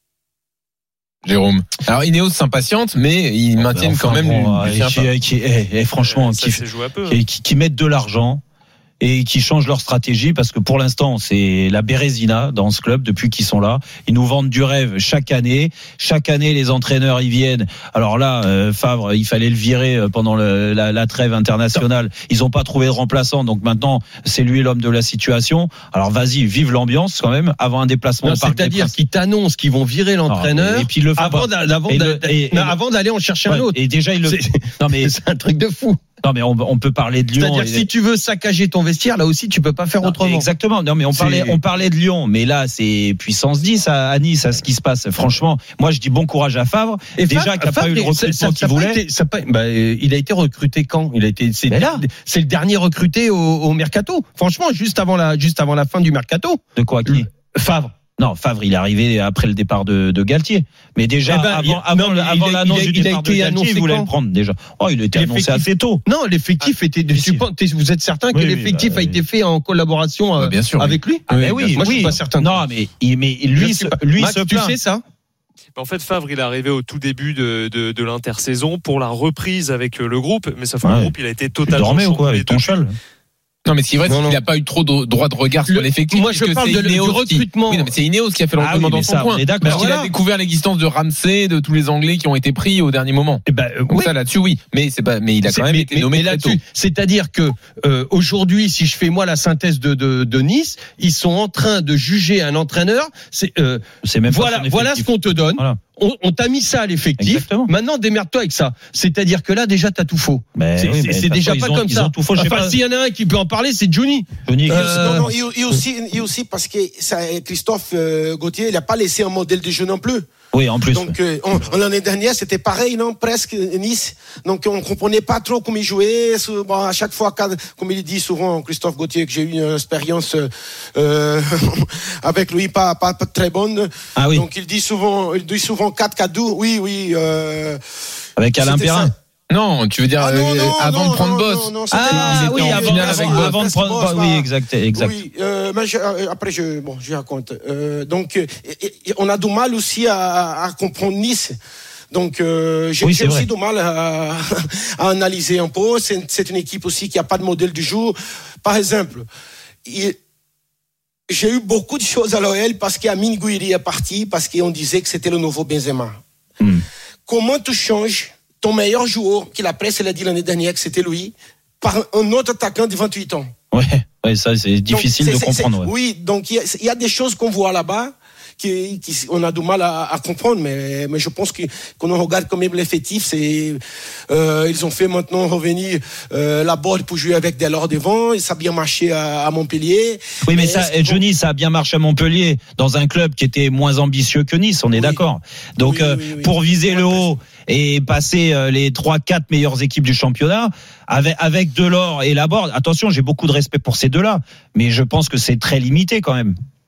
Jérôme. Alors Ineos s'impatiente, mais ils Bon, maintiennent ben, enfin, quand même. bon, Lucien euh, Favre. qui, qui, eh, eh, franchement, Euh, ça qui, s'est joué un peu. qui, qui, qui mettent de l'argent et qui changent leur stratégie parce que pour l'instant c'est la Bérésina dans ce club depuis qu'ils sont là. Ils nous vendent du rêve chaque année. Chaque année les entraîneurs y viennent. Alors là, euh, Favre, il fallait le virer pendant le, la, la trêve internationale. Ils n'ont pas trouvé de remplaçant, donc maintenant c'est lui l'homme de la situation. Alors vas-y, vive l'ambiance quand même avant un déplacement. Non, au Parc des c'est-à-dire Princes. qu'ils t'annoncent qu'ils vont virer l'entraîneur et puis ils le font avant, pas. d'a- avant, Et d'a- le- et- non, et- avant d'aller en chercher Ouais, un autre. et déjà il le. C'est- Non mais C'est un truc de fou. non mais on, on peut parler de Lyon. C'est-à-dire que et- si tu veux saccager ton vestiaire, là aussi, tu peux pas faire Non, autrement. Exactement. Non, mais on C'est- parlait, on parlait de Lyon, mais là, c'est puissance dix à, à Nice, à ce qui se passe. Franchement, moi, je dis bon courage à Favre. Et déjà Favre- qu'il n'a pas Favre, eu le ça- recrutement ça- ça qu'il a pas voulait. été- ça a pas- bah, euh, il a été recruté quand? Il a été, c'est, Mais là. c'est le dernier recruté au, au mercato. Franchement, juste avant la, juste avant la fin du mercato. De quoi qui Favre. Non, Favre, il est arrivé après le départ de, de Galtier. Mais déjà, Eh ben, avant, il- avant, non, mais avant il a- l'annonce il a- du il a départ de été Galtier, annoncé il voulait quand le prendre déjà. Oh, il était annoncé L'effectif- assez tôt. Non, l'effectif était. mais tu si. penses- t'es- vous êtes certain que Oui, oui, l'effectif bah, a été fait en collaboration Bah, euh, bien sûr, oui. avec lui? Ah, mais Oui, oui, moi, je oui. suis pas certain. Non, mais, il- mais Je lui, sais se, pas. lui Max, se tu plaint. sais ça? En fait, Favre, il est arrivé au tout début de, de, de l'intersaison pour la reprise avec euh, le groupe, mais sauf que Ouais. le groupe, il a été Tu totalement dormais ou quoi chamboulé avec ton depuis. cheval? Non, mais ce qui est vrai, c'est Non, qu'il non. n'a pas eu trop de droit de regard sur Le- l'effectif. moi, je puisque parle c'est de- du Ineos qui- recrutement. Oui, non, mais c'est Ineos qui a fait le Ah recrutement oui, dans mais son ça, on coin. est d'accord. Parce qu'il Voilà. a découvert l'existence de Ramsey, de tous les Anglais qui ont été pris au dernier moment. Eh ben, euh, Donc oui. ça, là-dessus, oui. Mais c'est pas, mais il a C'est- quand même mais- été mais- nommé mais très là-dessus, tôt. c'est-à-dire que euh, aujourd'hui, si je fais moi la synthèse de, de, de Nice, ils sont en train de juger un entraîneur. C'est euh, C'est même pas voilà, son voilà ce effectif. qu'on te donne. Voilà. On, on t'a mis ça à l'effectif. Exactement. Maintenant, démerde-toi avec ça. C'est-à-dire que là, déjà, t'as tout faux. Mais C'est oui, c'est- mais c'est de déjà toute pas façon, comme ils ça. ont tout faux. Je sais Enfin, pas. s'il y en a un qui peut en parler, c'est Johnny. Johnny, Euh, Non, non, et, et aussi, et aussi parce que ça, Christophe euh, Gauthier, il n'a pas laissé un modèle de jeu non plus. oui, en plus. Donc, euh, on- on- l'année dernière, c'était pareil, non, presque Nice. Donc, on comprenait pas trop comment il jouait. Sou- Bon, à chaque fois, quand- comme il dit souvent, Christophe Gauthier, que j'ai eu une expérience euh, avec lui, pas, pas, pas très bonne. Ah oui. Donc, il dit souvent, il dit souvent quatre quatre deux. Oui, oui. Euh, Avec Alain c'était Perrin. ça. Non, tu veux dire Ah, non, euh, non, avant non, de prendre non, boss. non, non, c'était- Ah il était oui, en avant, finale avant, avec avant, Boss. de prendre. Boss, Oui, là. exact, exact. Oui, euh, mais je- euh, après, je, bon, je raconte. Euh, donc, euh, et- et on a du mal aussi à, à comprendre Nice. Donc, euh, j'ai Oui, j'ai c'est aussi vrai. du mal à, à analyser un peu. C'est c'est une équipe aussi qui n'a pas de modèle du jour. Par exemple, il- j'ai eu beaucoup de choses à l'O L parce qu'Amine Gouiri est parti, parce qu'on disait que c'était le nouveau Benzema. Hmm. Comment tu changes ton meilleur joueur, qui la presse l'a dit l'année dernière que c'était lui, par un autre attaquant de vingt-huit ans? Ouais, ouais, ça c'est difficile Donc, de c'est- comprendre. c'est- ouais. Oui, donc il y, a- il y a des choses qu'on voit là-bas qui, qui on a du mal à, à comprendre, mais, mais je pense que quand on regarde quand même l'effectif, c'est euh, ils ont fait maintenant revenir euh, la Borde pour jouer avec Delors devant, et ça a bien marché à, à Montpellier. Oui, mais Mais ça, est-ce que- Johnny, ça a bien marché à Montpellier, dans un club qui était moins ambitieux que Nice, on est Oui. d'accord. Donc, Oui, euh, oui, oui. pour viser le Ouais, haut et passer euh, les trois, quatre meilleures équipes du championnat, avec, avec Delors et Laborde, attention, j'ai beaucoup de respect pour ces deux-là, mais je pense que c'est très limité quand même.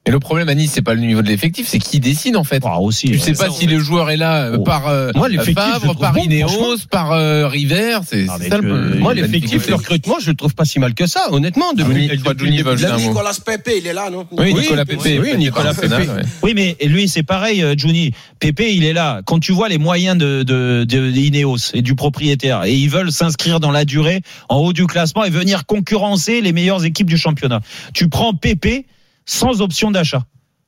Et le problème à Nice, c'est pas le niveau de l'effectif, c'est qui décide en fait. Ah, aussi, tu ouais, sais pas ça, si le joueur est là oh. par euh, moi, Favre, par bon, Ineos, par euh, River. C'est, ah, c'est ça que, le. Moi, l'effectif, le recrutement, je le trouve pas si mal que ça, honnêtement. Depuis, depuis, depuis, depuis, depuis, depuis Nicolas Pepe, il est là, non? Oui, Nicolas Pepe. Oui, oui, Nicolas Pepe. Ouais. Oui, mais lui, c'est pareil, Juni. Pepe, il est là. Quand tu vois les moyens de, de, de, de Ineos et du propriétaire, et ils veulent s'inscrire dans la durée, en haut du classement, et venir concurrencer les meilleures équipes du championnat. Tu prends Pepe sans option d'achat.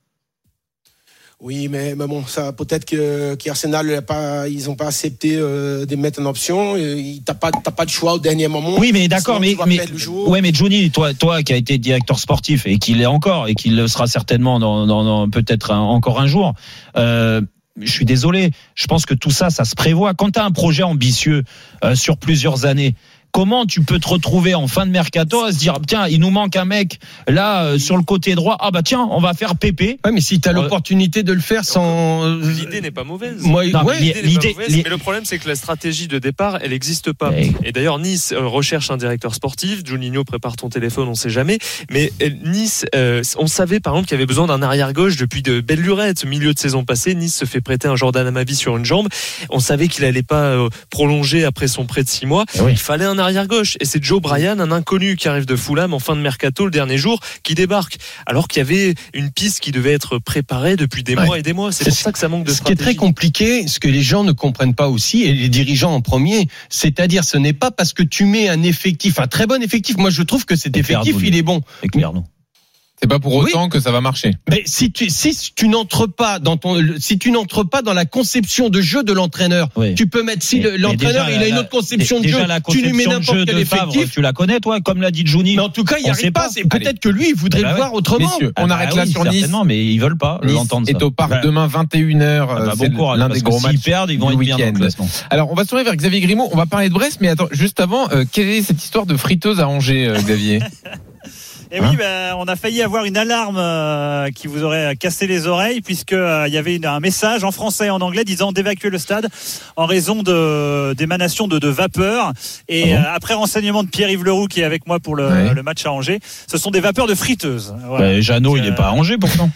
Oui, mais, mais bon, ça peut-être que qu'Arsenal n'a pas, ils ont pas accepté euh, de mettre en option. Il, t'as pas, t'as pas de choix au dernier moment. Oui, mais d'accord, mais mais ouais, mais Johnny, toi, toi qui a été directeur sportif et qui l'est encore et qui le sera certainement dans, dans, dans peut-être un, encore un jour. Euh, je suis désolé. Je pense que tout ça, ça se prévoit. Quand tu as un projet ambitieux euh, sur plusieurs années. Comment tu peux te retrouver en fin de mercato à se dire tiens, il nous manque un mec là euh, sur le côté droit, ah bah tiens, on va faire Pépé. Ouais, mais si tu as l'opportunité de le faire sans l'idée n'est pas mauvaise. Moi, non, ouais, l'idée, l'idée, n'est pas mauvaise, mais le problème c'est que la stratégie de départ, elle n'existe pas. Et... et d'ailleurs Nice euh, recherche un directeur sportif, Juninho prépare ton téléphone, on sait jamais, mais euh, Nice euh, on savait par exemple qu'il y avait besoin d'un arrière gauche depuis de belles lurettes, milieu de saison passée, Nice se fait prêter un Jordan Amavi sur une jambe. On savait qu'il allait pas euh, prolonger après son prêt de six mois, oui. Il fallait un arrière gauche et c'est Joe Bryan, un inconnu qui arrive de Fulham en fin de mercato le dernier jour, qui débarque. Alors qu'il y avait une piste qui devait être préparée depuis des ouais. mois et des mois. C'est, c'est pour ça que ça manque de ce stratégie. Ce qui est très compliqué, ce que les gens ne comprennent pas aussi, et les dirigeants en premier, c'est-à-dire ce n'est pas parce que tu mets un effectif, un très bon effectif. Moi, je trouve que cet effectif, il est bon. C'est clair, non. C'est pas pour autant oui. que ça va marcher. Mais si tu si tu n'entres pas dans ton si tu n'entres pas dans la conception de jeu de l'entraîneur, oui. tu peux mettre si mais, l'entraîneur mais déjà, il a une autre conception de jeu, tu lui mets n'importe quel effectif, tu la connais toi, comme l'a dit Juni. Mais en tout cas, il n'y arrive pas. C'est peut-être que lui, il voudrait bah le voir autrement. Messieurs, on ah arrête bah là oui, sur Nice. Mais ils veulent pas Nice l'entendre. Est au parc ouais. demain vingt et une heures. Ah bah c'est bon courage, l'un des gros matchs. S'ils perdent, ils vont être bien dans le classement. Alors, on va se tourner vers Xavier Grimaud. On va parler de Brest, mais attends, juste avant, quelle est cette histoire de friteuse à Angers, Xavier? Et oui, bah, on a failli avoir une alarme euh, qui vous aurait cassé les oreilles puisque il euh, y avait une, un message en français et en anglais disant d'évacuer le stade en raison de d'émanation de, de vapeur. Et ah bon euh, après renseignement de Pierre-Yves Leroux qui est avec moi pour le, ouais. le match à Angers, ce sont des vapeurs de friteuse. Voilà. Bah, Jeannot, Donc, il n'est euh... pas à Angers pourtant.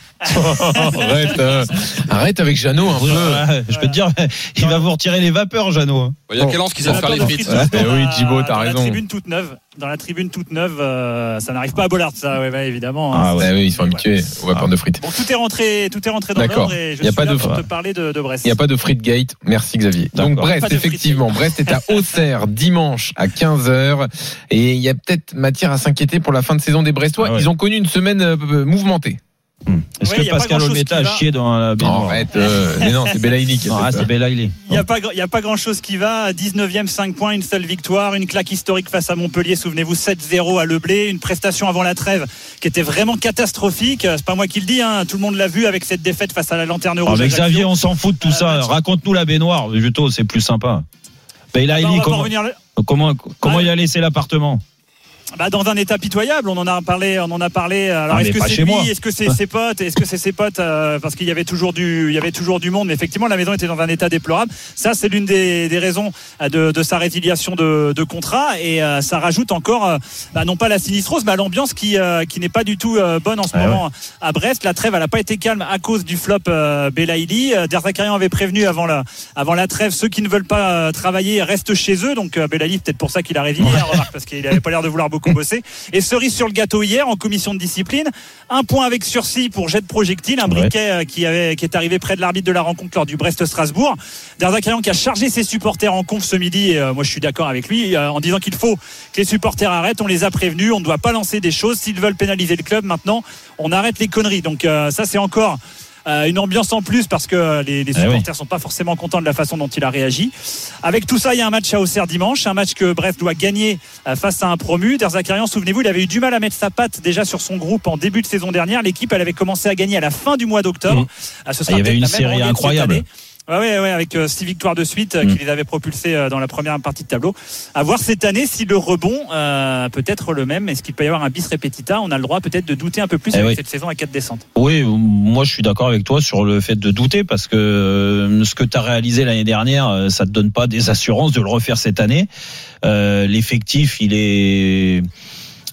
arrête, euh, arrête avec Jeannot un peu. Ouais, je peux te dire, il va vous retirer les vapeurs, Jeannot. Il y a quelle lance qui sait faire les frites. Ouais, oui, Thibaut, t'as dans raison. La tribune toute neuve. Dans la tribune toute neuve, euh, ça n'arrive pas à Bollard, ça, ouais, ouais, évidemment. Ah hein, ouais, oui, ils sont habitués aux vapeurs de frites. Bon, tout est rentré, tout est rentré dans D'accord. l'ordre et je y a suis pas là de... pour te parler de, de Brest. Il n'y a pas de Fritegate. Merci Xavier. D'accord. Donc Brest, effectivement, Brest est à Auxerre dimanche à quinze heures et il y a peut-être matière à s'inquiéter pour la fin de saison des Brestois. Ah ouais. Ils ont connu une semaine euh, mouvementée. Hum. Est-ce ouais, que Pascal Olmeta a chié dans la baignoire? Non, arrête, euh, mais non, c'est Belaïli qui a ah, c'est Belaïli. Il n'y a pas, il y a pas grand chose qui va. dix-neuvième, cinq points, une seule victoire, une claque historique face à Montpellier. Souvenez-vous, sept zéro à Le Blé, une prestation avant la trêve qui était vraiment catastrophique. C'est pas moi qui le dis, hein. Tout le monde l'a vu avec cette défaite face à la Lanterne Rouge. Avec Xavier, on s'en fout de tout ça. Raconte-nous la baignoire, plutôt, c'est plus sympa. Belaïli, bah, comment, revenir... comment, comment ouais. il a laissé l'appartement? Bah dans un état pitoyable, on en a parlé, on en a parlé. Alors ah, est-ce que c'est lui, moi. est-ce que c'est ses potes, est-ce que c'est ses potes euh, parce qu'il y avait toujours du, il y avait toujours du monde. Mais effectivement, la maison était dans un état déplorable. Ça, c'est l'une des, des raisons de, de sa résiliation de, de contrat et euh, ça rajoute encore, euh, bah, non pas la sinistrose, mais l'ambiance qui, euh, qui n'est pas du tout euh, bonne en ce ah, moment ouais. à Brest. La trêve, elle n'a pas été calme à cause du flop euh, Belaïli. Euh, Derzakarian avait prévenu avant la, avant la trêve, ceux qui ne veulent pas euh, travailler restent chez eux. Donc euh, Belaïli, peut-être pour ça qu'il a résilié, ouais. remarque, parce qu'il n'avait pas l'air de vouloir beaucoup bosser. Et cerise sur le gâteau hier en commission de discipline, un point avec sursis pour jet de projectile, un briquet ouais. qui, avait, qui est arrivé près de l'arbitre de la rencontre lors du Brest-Strasbourg. Derzakarian qui a chargé ses supporters en conf ce midi, et euh, moi je suis d'accord avec lui, euh, en disant qu'il faut que les supporters arrêtent, on les a prévenus, on ne doit pas lancer des choses, s'ils veulent pénaliser le club maintenant, on arrête les conneries. Donc euh, ça c'est encore... Euh, une ambiance en plus parce que les, les supporters ah oui. sont pas forcément contents de la façon dont il a réagi. Avec tout ça, il y a un match à Auxerre dimanche, un match que Brest doit gagner euh, face à un promu. Derzakarian, souvenez-vous, il avait eu du mal à mettre sa patte déjà sur son groupe en début de saison dernière. L'équipe, elle avait commencé à gagner à la fin du mois d'octobre. Mmh. Ce sera il y avait une série incroyable. Ouais, ouais, ouais, avec euh, six victoires de suite euh, mmh. qui les avaient propulsés euh, dans la première partie de tableau. À voir cette année si le rebond euh, peut être le même. Est-ce qu'il peut y avoir un bis repetita? On a le droit peut-être de douter un peu plus eh avec oui. cette saison à quatre descentes. Oui, moi je suis d'accord avec toi sur le fait de douter parce que euh, ce que tu as réalisé l'année dernière, euh, ça te donne pas des assurances de le refaire cette année. Euh, l'effectif, il est...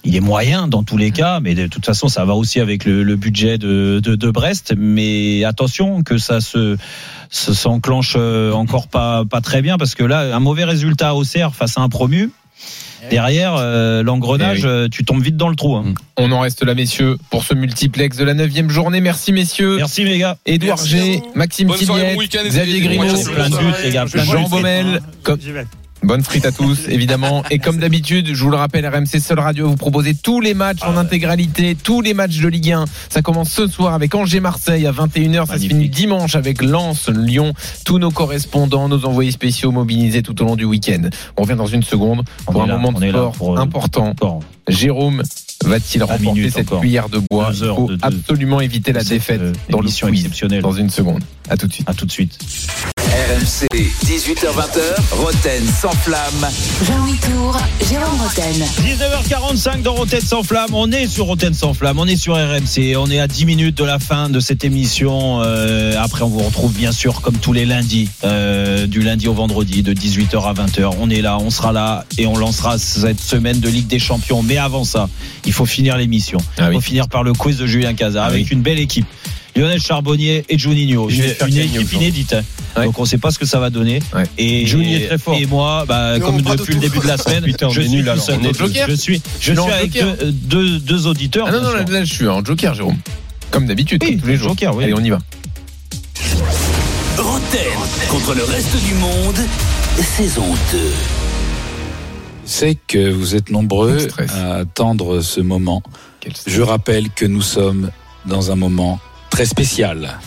il est moyen dans tous les cas, mais de toute façon, ça va aussi avec le, le budget de, de, de Brest. Mais attention que ça se, se s'enclenche encore pas, pas très bien, parce que là, un mauvais résultat à Auxerre face à un promu. Derrière, euh, l'engrenage, eh oui. tu tombes vite dans le trou. Hein. On en reste là, messieurs, pour ce multiplex de la neuvième journée. Merci, messieurs. Merci, les gars. Édouard G, Maxime Tilliette, Xavier Grimaud, plein de buts, les gars. Plein Jean Baumel. Comme... Bonne frite à tous, évidemment. Et comme d'habitude, je vous le rappelle, R M C Seul Radio, vous proposez tous les matchs en intégralité, tous les matchs de Ligue un. Ça commence ce soir avec Angers-Marseille à vingt et une heures. Ça se finit dimanche avec Lens, Lyon. Tous nos correspondants, nos envoyés spéciaux mobilisés tout au long du week-end. On revient dans une seconde pour un là, moment de sport pour important. Sport. Jérôme va-t-il remporter cette encore. cuillère de bois? Il faut de, de, absolument éviter la défaite euh, dans le quiz dans une seconde. À tout de suite. À tout de suite. R M C, dix-huit heures vingt, Roten sans flamme. Jean-Louis Tour, Jérôme Roten. dix-neuf heures quarante-cinq dans Roten sans flamme. On est sur Roten sans flamme, on est sur R M C. On est à dix minutes de la fin de cette émission. Euh, après, on vous retrouve bien sûr comme tous les lundis, euh, du lundi au vendredi, de dix-huit heures à vingt heures. On est là, on sera là et on lancera cette semaine de Ligue des Champions. Mais avant ça, il faut finir l'émission. Ah oui. Il faut finir par le quiz de Julien Cazard ah avec oui. une belle équipe. Lionel Charbonnier et Juninho. Une, une équipe inédite. Ouais. Donc on ne sait pas ce que ça va donner. Ouais. Et, Juninho est très fort. Et moi, bah, comme depuis le début de la semaine, Putain, je, suis nul, alors, seul, je suis je suis avec deux, deux, deux auditeurs. Ah non, non, là, là, je suis en joker, Jérôme. Comme d'habitude, oui, tous les jours. Joker, oui. Allez, on y va. Roten contre le reste du monde, saison deux. C'est que vous êtes nombreux à attendre ce moment. Je rappelle que nous sommes dans un moment très spécial.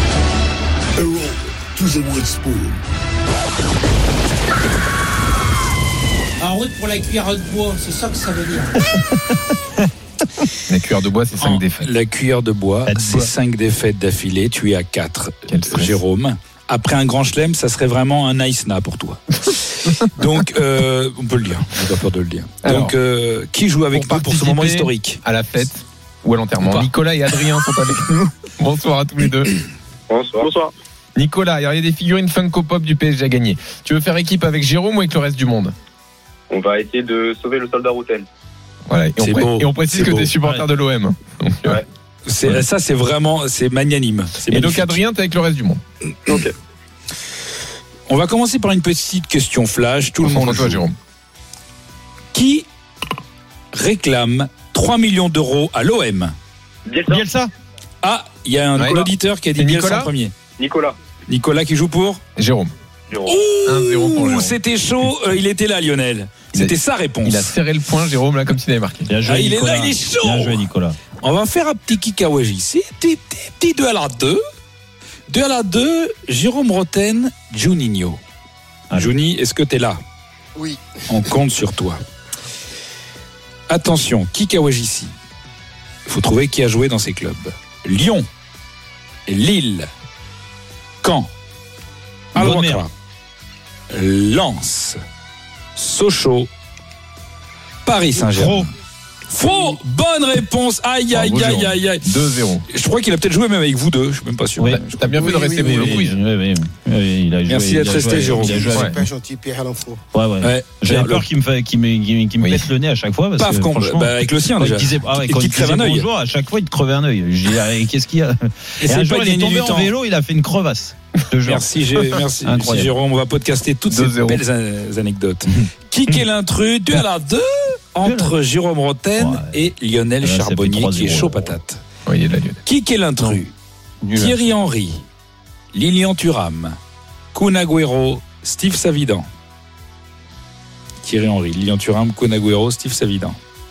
En route pour la cuillère de bois, c'est ça que ça veut dire. La cuillère de bois, c'est cinq défaites. La cuillère de bois, c'est cinq défaites d'affilée. Tu es à quatre, Jérôme. Après un grand chelem, ça serait vraiment un nice na pour toi. Donc, euh, on peut le dire. J'ai pas peur de le dire. Alors, donc, euh, qui joue avec nous pour ce moment historique? À la fête ou à l'enterrement. Nicolas et Adrien sont avec nous. Bonsoir à tous les deux. Bonsoir. Bonsoir. Nicolas, il y a des figurines Funko Pop du P S G à gagner. Tu veux faire équipe avec Jérôme ou avec le reste du monde? On va essayer de sauver le soldat Roten. Voilà, et on, pré- et on précise c'est que tu es supporter ouais. de l'O M. Donc, ouais. c'est, ouais. Ça, c'est vraiment c'est magnanime. C'est et donc, Adrien, t'es avec le reste du monde. Ok. On va commencer par une petite question flash. Tout on le monde. Toi, Jérôme. Qui réclame trois millions d'euros à l'O M? Bielsa. Bielsa. Ah, il y a un ouais. auditeur qui a dit c'est Bielsa en premier. Nicolas. Nicolas qui joue pour Jérôme. Jérôme. un zéro pour Jérôme. C'était chaud, euh, il était là, Lionel. C'était a, sa réponse. Il a serré le point, Jérôme, là, comme s'il avait marqué. Bien joué, ah, il est là, il est chaud. Bien joué, Nicolas. On va faire un petit kikawaji ici. Petit, petit, petit deux à la deux. deux à la deux, Jérôme Roten, Juninho. Ah, Juni, est-ce que t'es là? Oui. On compte sur toi. Attention, kikawaji ici. Il faut trouver qui a joué dans ces clubs. Lyon, Lille, Caen, Alvacra, Lens, Sochaux, Paris Saint-Germain. Faux. Bonne réponse. Aïe, aïe, aïe, aïe, aïe. deux zéro. Je crois qu'il a peut-être joué même avec vous deux. Je suis même pas sûr. Oui, t'as bien fait oui, de rester oui, pour oui, le quiz. Oui, oui, oui. Il a joué, merci d'être resté, Jérôme. C'est super gentil, Pierre Alenfo. Ouais, ouais. ouais. J'avais peur qu'il me, qu'il me, qu'il me oui. pète le nez à chaque fois. Parce Paf, que, con, bah, avec le sien, déjà. Il disait, ah ouais, quand il te crève un œil. Bonjour, à chaque fois, il te crevait un œil. Je dis, qu'est-ce qu'il y a? Et un jour, il est tombé en vélo, il a fait une crevasse. Merci, merci, merci Jérôme. On va podcaster toutes ces belles anecdotes. Qui est l'intrus? Deux à la deux entre Jérôme Roten ouais. et Lionel là, Charbonnier qui est chaud patate. Oui, il est de la Lionel. Qui est l'intrus? Thierry Henry, Lilian Thuram, Kun Agüero, Steve Savidan. Thierry Henry, Lilian Thuram, Kun Agüero, Steve Savidan.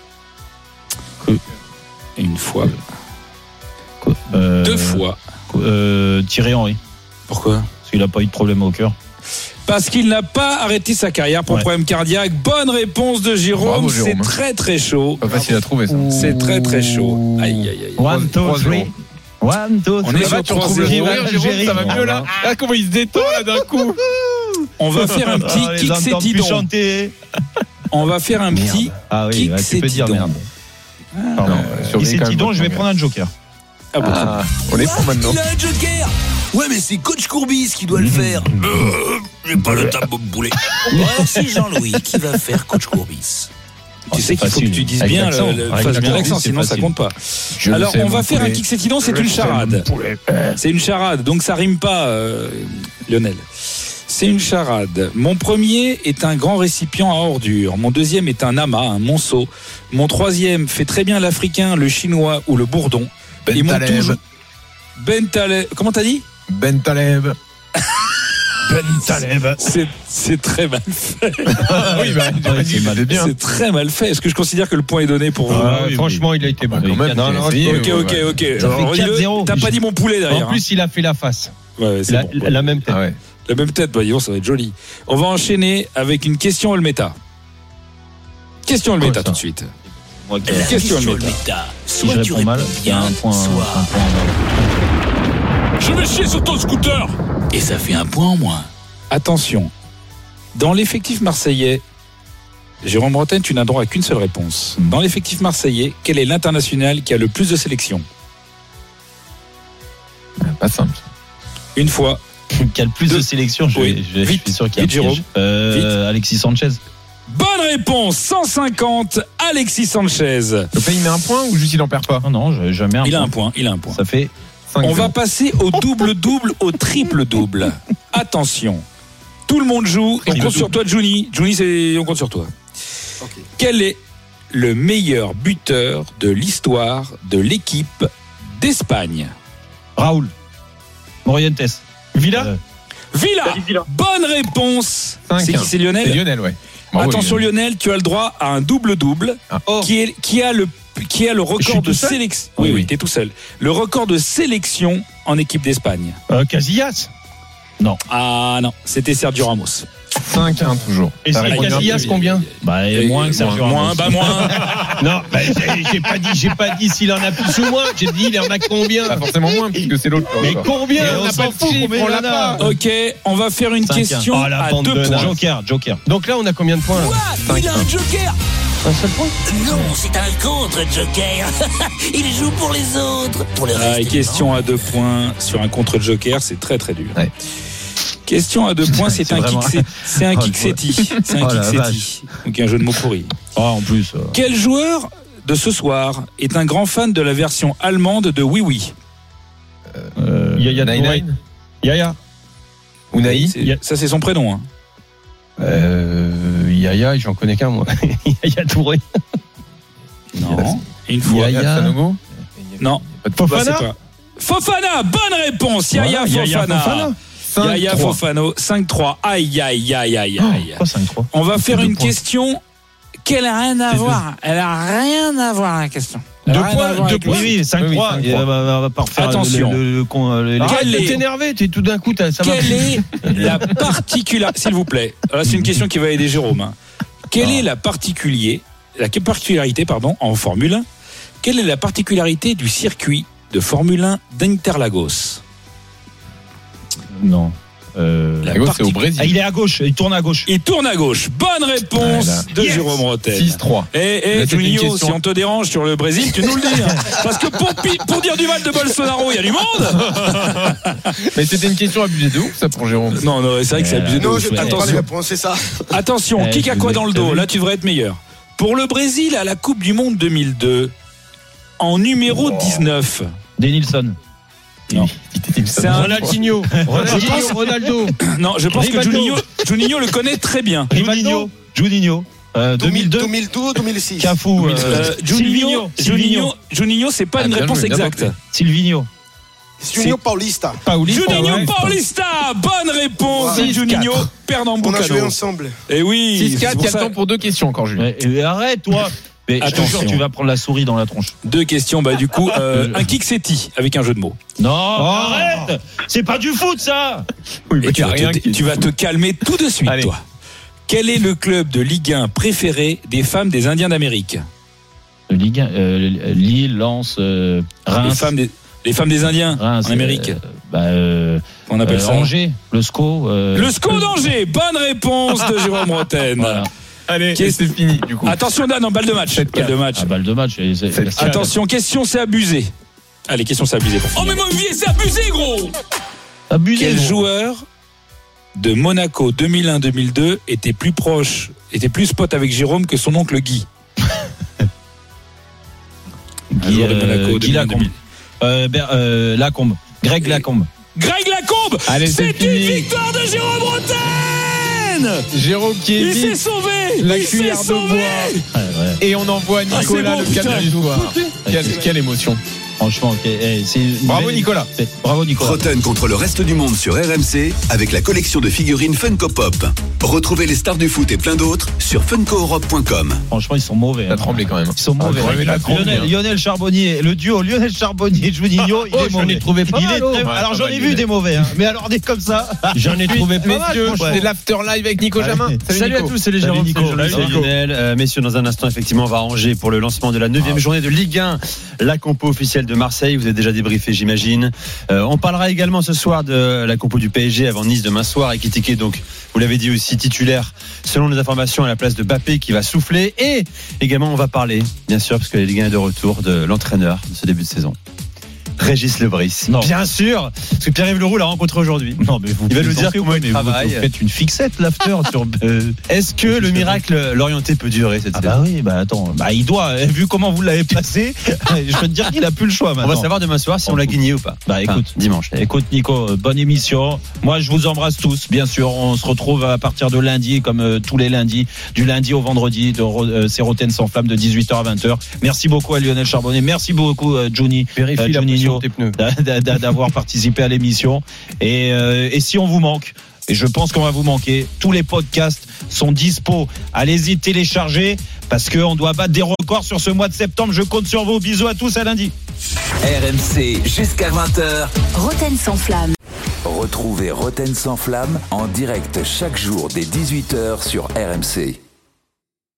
Une fois. Euh, Deux fois. Euh, Thierry Henry. Pourquoi? Parce qu'il n'a pas eu de problème au cœur. Parce qu'il n'a pas arrêté sa carrière pour ouais. problème cardiaque. Bonne réponse de Jérôme. Bravo, Jérôme. C'est très très chaud. Pas facile à trouver ça. C'est très très chaud. Aïe aïe aïe. One, two, three. One, two, three. On est sur trois zéro. Ça va mieux là. Là, comment il se détend là d'un coup. On va faire un petit ah, kick sétidon. On va faire un merde. petit ah oui, kick bah, tu peux dire merde. Pardon. Kick sétidon, je vais prendre un joker. Ah, bon, ah, on est pour maintenant. Il a un joker. Ouais, mais c'est coach Courbis qui doit le faire. Euh, j'ai pas le temps de me bouler. Ouais, c'est Jean-Louis qui va faire coach Courbis. Tu sais qu'il faut que tu dises bien le, le, fasse bien l'accent, sinon ça compte pas. Je Alors sais, on va faire poulet. un kick sétidon, c'est une charade. C'est une charade, donc ça rime pas, euh, Lionel. C'est une charade. Mon premier est un grand récipient à ordures. Mon deuxième est un amas, un monceau. Mon troisième fait très bien l'africain, le chinois ou le bourdon. Ben Et mon Taleb. toujours... Ben Taleb. Comment t'as dit? Ben Taleb. Ben Taleb. C'est, c'est très mal fait. Ah oui, bah, Ouais, c'est, mal, bien. c'est très mal fait. Est-ce que je considère que le point est donné pour vous? Ah, oui, franchement, oui. il a été bon. Quand même, non, non, essayé, ok, ok, ouais. ok. Ça fait Alors, quatre zéro. T'as pas dit mon poulet derrière. En plus, il a fait la face. hein. Ouais, c'est La, bon. la, la même tête. Ah ouais. La même tête, voyons, ça va être joli. On va enchaîner avec une question Olmeta. Question Olmeta tout de suite. Moi, qui- La question Olmeta. si je réponds mal, il y a un point. un point en- Je vais chier sur ton scooter. Et ça fait un point en moins. Attention. Dans l'effectif marseillais, Jérôme Bretagne, tu n'as droit à qu'une seule réponse. Dans l'effectif marseillais, quel est l'international qui a le plus de sélections? Pas simple. Une fois. Qui a le plus Deux. de sélections, je, Oui. je- je Vite. suis sûr qu'il y a un Vite, Jérôme. piège. Euh, Alexis Sanchez. Bonne réponse, cent cinquante, Alexis Sanchez. Donc là, il met un point ou juste il en perd pas? Non, non, je- jamais un Il a point. un point, il a un point. Ça fait. On va passer au double-double, au triple-double. Attention. Tout le monde joue. On compte sur toi, Juni. Juni, c'est... on compte sur toi. Quel est le meilleur buteur de l'histoire de l'équipe d'Espagne? Raoul. Morientes. Villa Euh, Villa. Villa. Bonne réponse. Cinq, C'est hein. qui? C'est Lionel. C'est Lionel, ouais. Bravo, Attention Lionel, tu as le droit à un double-double Ah. qui, est, qui, a le, qui a le Je suis record de tout seul sélection. Oui, oui, t'es tout seul. Le record de sélection en équipe d'Espagne. euh, Casillas. Ah non, c'était Sergio Ramos. cinq un toujours. Et T'as c'est répondu un Casillas peu. combien? Bah, et moins que Sergio Moins, Ramos. bah moins. Non, bah, j'ai, j'ai pas dit, j'ai pas dit s'il en a plus ou moins. J'ai dit il en a combien? Pas forcément moins, puisque c'est l'autre. Mais combien? Et On on n'a s'en pas de fout, chiffre, combien on il l'a en a pas. Ok, on va faire une Cinq, question hein. Oh, la à bande deux de points. nazes. Joker, Joker. Donc là, on a combien de points là? Il a un joker. Un seul point? Non, c'est un contre-joker. Il joue pour les autres. Pour le Ah, reste, et question à deux points sur un contre-joker, c'est très très dur. Ouais. Question à deux points, c'est, C'est un vraiment- kick, c'est un Oh, kick je setti. C'est un Oh, la kick vache. setti. Donc un jeu de mots pourri. Ah, en plus. euh, Quel joueur de ce soir est un grand fan de la version allemande de Oui Oui? euh, Yaya Nine Touré. Nine. Yaya. Unai. C'est- Ça c'est son prénom. Hein. Euh, Yaya, j'en connais qu'un moi. Yaya Touré. Non. Une fois. Yaya. Sanogo. Non. Fofana. Bah, c'est pas. Fofana, bonne réponse. Yaya Voilà, Yaya Fofana. Fofana. Yaya Fofano, cinq trois. Aïe, aïe, aïe, aïe, aïe. Pourquoi cinq trois? On va faire Deux une points. question qu'elle a rien à C'est voir. Elle a rien à voir la question. Elle a Deux rien points, à voir deux avec points. le- Oui, oui, cinq Oui, oui, trois. cinq Et, trois. euh, bah, on va pas refaire Attention. le, le, le, con- euh, les- Arrête Quel de est- t'énerver, t'es tout d'un coup, t'as- ça va. Quelle est la particularité, s'il vous plaît, là c'est une question qui va aider Jérôme. hein. Quelle est la particulier, la particularité, pardon, en Formule un, quelle est la particularité du circuit de Formule un d'Interlagos? Non. Euh, La gauche, c'est au Brésil. Ah, il est à gauche, il tourne à gauche. Il tourne à gauche. Bonne réponse Voilà. de Yes. Jérôme Rotel. six trois. Eh, Là, eh, c'était une Juninho, question. si on te dérange sur le Brésil, tu nous le dis. hein. Parce que pour, pi- pour dire du mal de Bolsonaro, il y a du monde. Mais c'était une question abusée de ouf, ça, pour Jérôme. Non, non, c'est vrai que c'est abusé de Non, ouf. je ne pas les Attention, réponses, c'est ça. attention, Eh, qui a je quoi vous dans le ai dos? vu. Là, tu devrais être meilleur. Pour le Brésil à la Coupe du Monde deux mille deux, en numéro dix-neuf. Denilson. Non. C'est un- Ronaldinho. Ronaldinho, Ronaldo. Non, je pense que Rivaldo. Juninho, Juninho le connaît très bien. Juninho. Juninho. Euh, deux mille deux. deux mille deux ou deux mille six. Cafu. Euh, Euh, Juninho, Juninho, Juninho, c'est pas Ah, une bien réponse joué, bien exacte. tenté. Silvinho. Juninho Paulista. Paulista. Juninho ouais. Paulista, bonne réponse de Six, Juninho quatre. Perdant On a joué Boucano. ensemble. Et oui, six c'est quatre, pour il y a ça- le temps pour deux questions encore, Julien. Ouais, et arrête, toi. Mais je te Attention. jure, tu vas prendre la souris dans la tronche. Deux questions, bah du coup, euh, un kick setti avec un jeu de mots. Non, arrête. C'est pas du foot, ça. Oui, Et tu vas, te, tu vas te calmer tout de suite, Allez. toi. Quel est le club de Ligue un préféré des femmes des Indiens d'Amérique? De Ligue un, euh, Lille, Lens, euh, Reims. Les femmes des, les femmes des Indiens Reims, en Amérique. euh, bah, euh, On appelle euh, ça Angers, le S C O. euh, Le S C O d'Angers. Bonne réponse de Jérôme Roten. Voilà. Allez, Qu'est-ce- c'est fini, du coup. Attention, Dan, en balle de match. Balle de match. Ah, balle de match. et c'est- Sept, c'est- Attention, question, c'est abusé. Allez, question, c'est abusé. Oh, mais mon vieux, c'est abusé, gros. Abusé. Quel gros. joueur de Monaco deux mille un deux mille deux était plus proche, était plus pote avec Jérôme que son oncle Guy? Guy, joueur de euh, Monaco. Guy Lacombe. Euh, Ber- euh, Lacombe. Greg Lacombe. Greg Lacombe. Allez, c'est C'est une fini. victoire de Jérôme Bretagne. Jérôme qui Il s'est évite sauvé. la Il cuillère s'est de sauvé. bois. Ouais, ouais. Et on envoie Ah, Nicolas c'est bon, le cap putain. de l'histoire. Quelle, quelle émotion. Franchement, ok, eh, c'est une Bravo, belle- Nicolas. Bravo Nicolas. Roten contre le reste du monde sur R M C avec la collection de figurines Funko Pop. Retrouvez les stars du foot et plein d'autres sur funko europe point com. Franchement, ils sont mauvais. Ça hein. tremblé quand même. Ils sont mauvais. Ah, ouais, mais la tremble, Lionel, hein. Lionel Charbonnier, le duo Lionel Charbonnier, Juninho, il Oh, est j'en mauvais. ai trouvé pas Il mal, est oh. très- Ouais, Alors pas j'en mal, ai vu Lionel. des mauvais, hein. Mais alors des comme ça. J'en ai trouvé pas mal. Messieurs, franchement. c'est l'after live avec Nico Allez. Jamin. Salut à Nico. tous, c'est les Salut, Jérôme, Nico. c'est Jean-Luc, Salut, c'est Nico. Lionel. Euh, messieurs, dans un instant, effectivement, on va ranger pour le lancement de la neuvième journée de Ligue un, la compo officielle de Marseille. Vous êtes déjà débriefé, j'imagine. Euh, on parlera également ce soir de la compo du P S G avant Nice demain soir. Et Ekitike, donc, vous l'avez dit aussi, titulaire, selon les informations, à la place de Mbappé qui va souffler. Et également, on va parler, bien sûr, parce que la Ligue un est de retour, de l'entraîneur de ce début de saison. Régis Lebris. Non. Bien sûr, parce que Pierre-Yves Leroux l'a rencontré aujourd'hui. Non, mais vous Il va nous plaisantez dire ou comment quoi, il mais vous- travaille. Vous faites une fixette l'after sur. euh, Est-ce que le miracle Lorienté peut durer cette Ah saison? bah oui, bah attends, bah il doit. Vu comment vous l'avez placé, je peux te dire qu'il a plus le choix On maintenant. va savoir demain soir si on l'a gagné ou pas. Bah écoute, Enfin, dimanche. écoute Nico, euh, bonne émission. Moi je vous embrasse tous, bien sûr. On se retrouve à partir de lundi, comme euh, tous les lundis, du lundi au vendredi, de euh, c'est Roten sans flamme de dix-huit heures à vingt heures. Merci beaucoup à Lionel Charbonnet, merci beaucoup euh, Johnny, Vérifie euh, la Juninho, pression de tes pneus. d'a- d'a- d'a- d'avoir participé à l'émission. Et, euh, et si on vous manque, et je pense qu'on va vous manquer, tous les podcasts sont dispo. Allez-y télécharger parce qu'on doit battre des records sur ce mois de septembre. Je compte sur vous. Bisous à tous, à lundi. R M C jusqu'à vingt heures. Roten sans flamme. Retrouvez Roten sans flamme en direct chaque jour dès dix-huit heures sur R M C.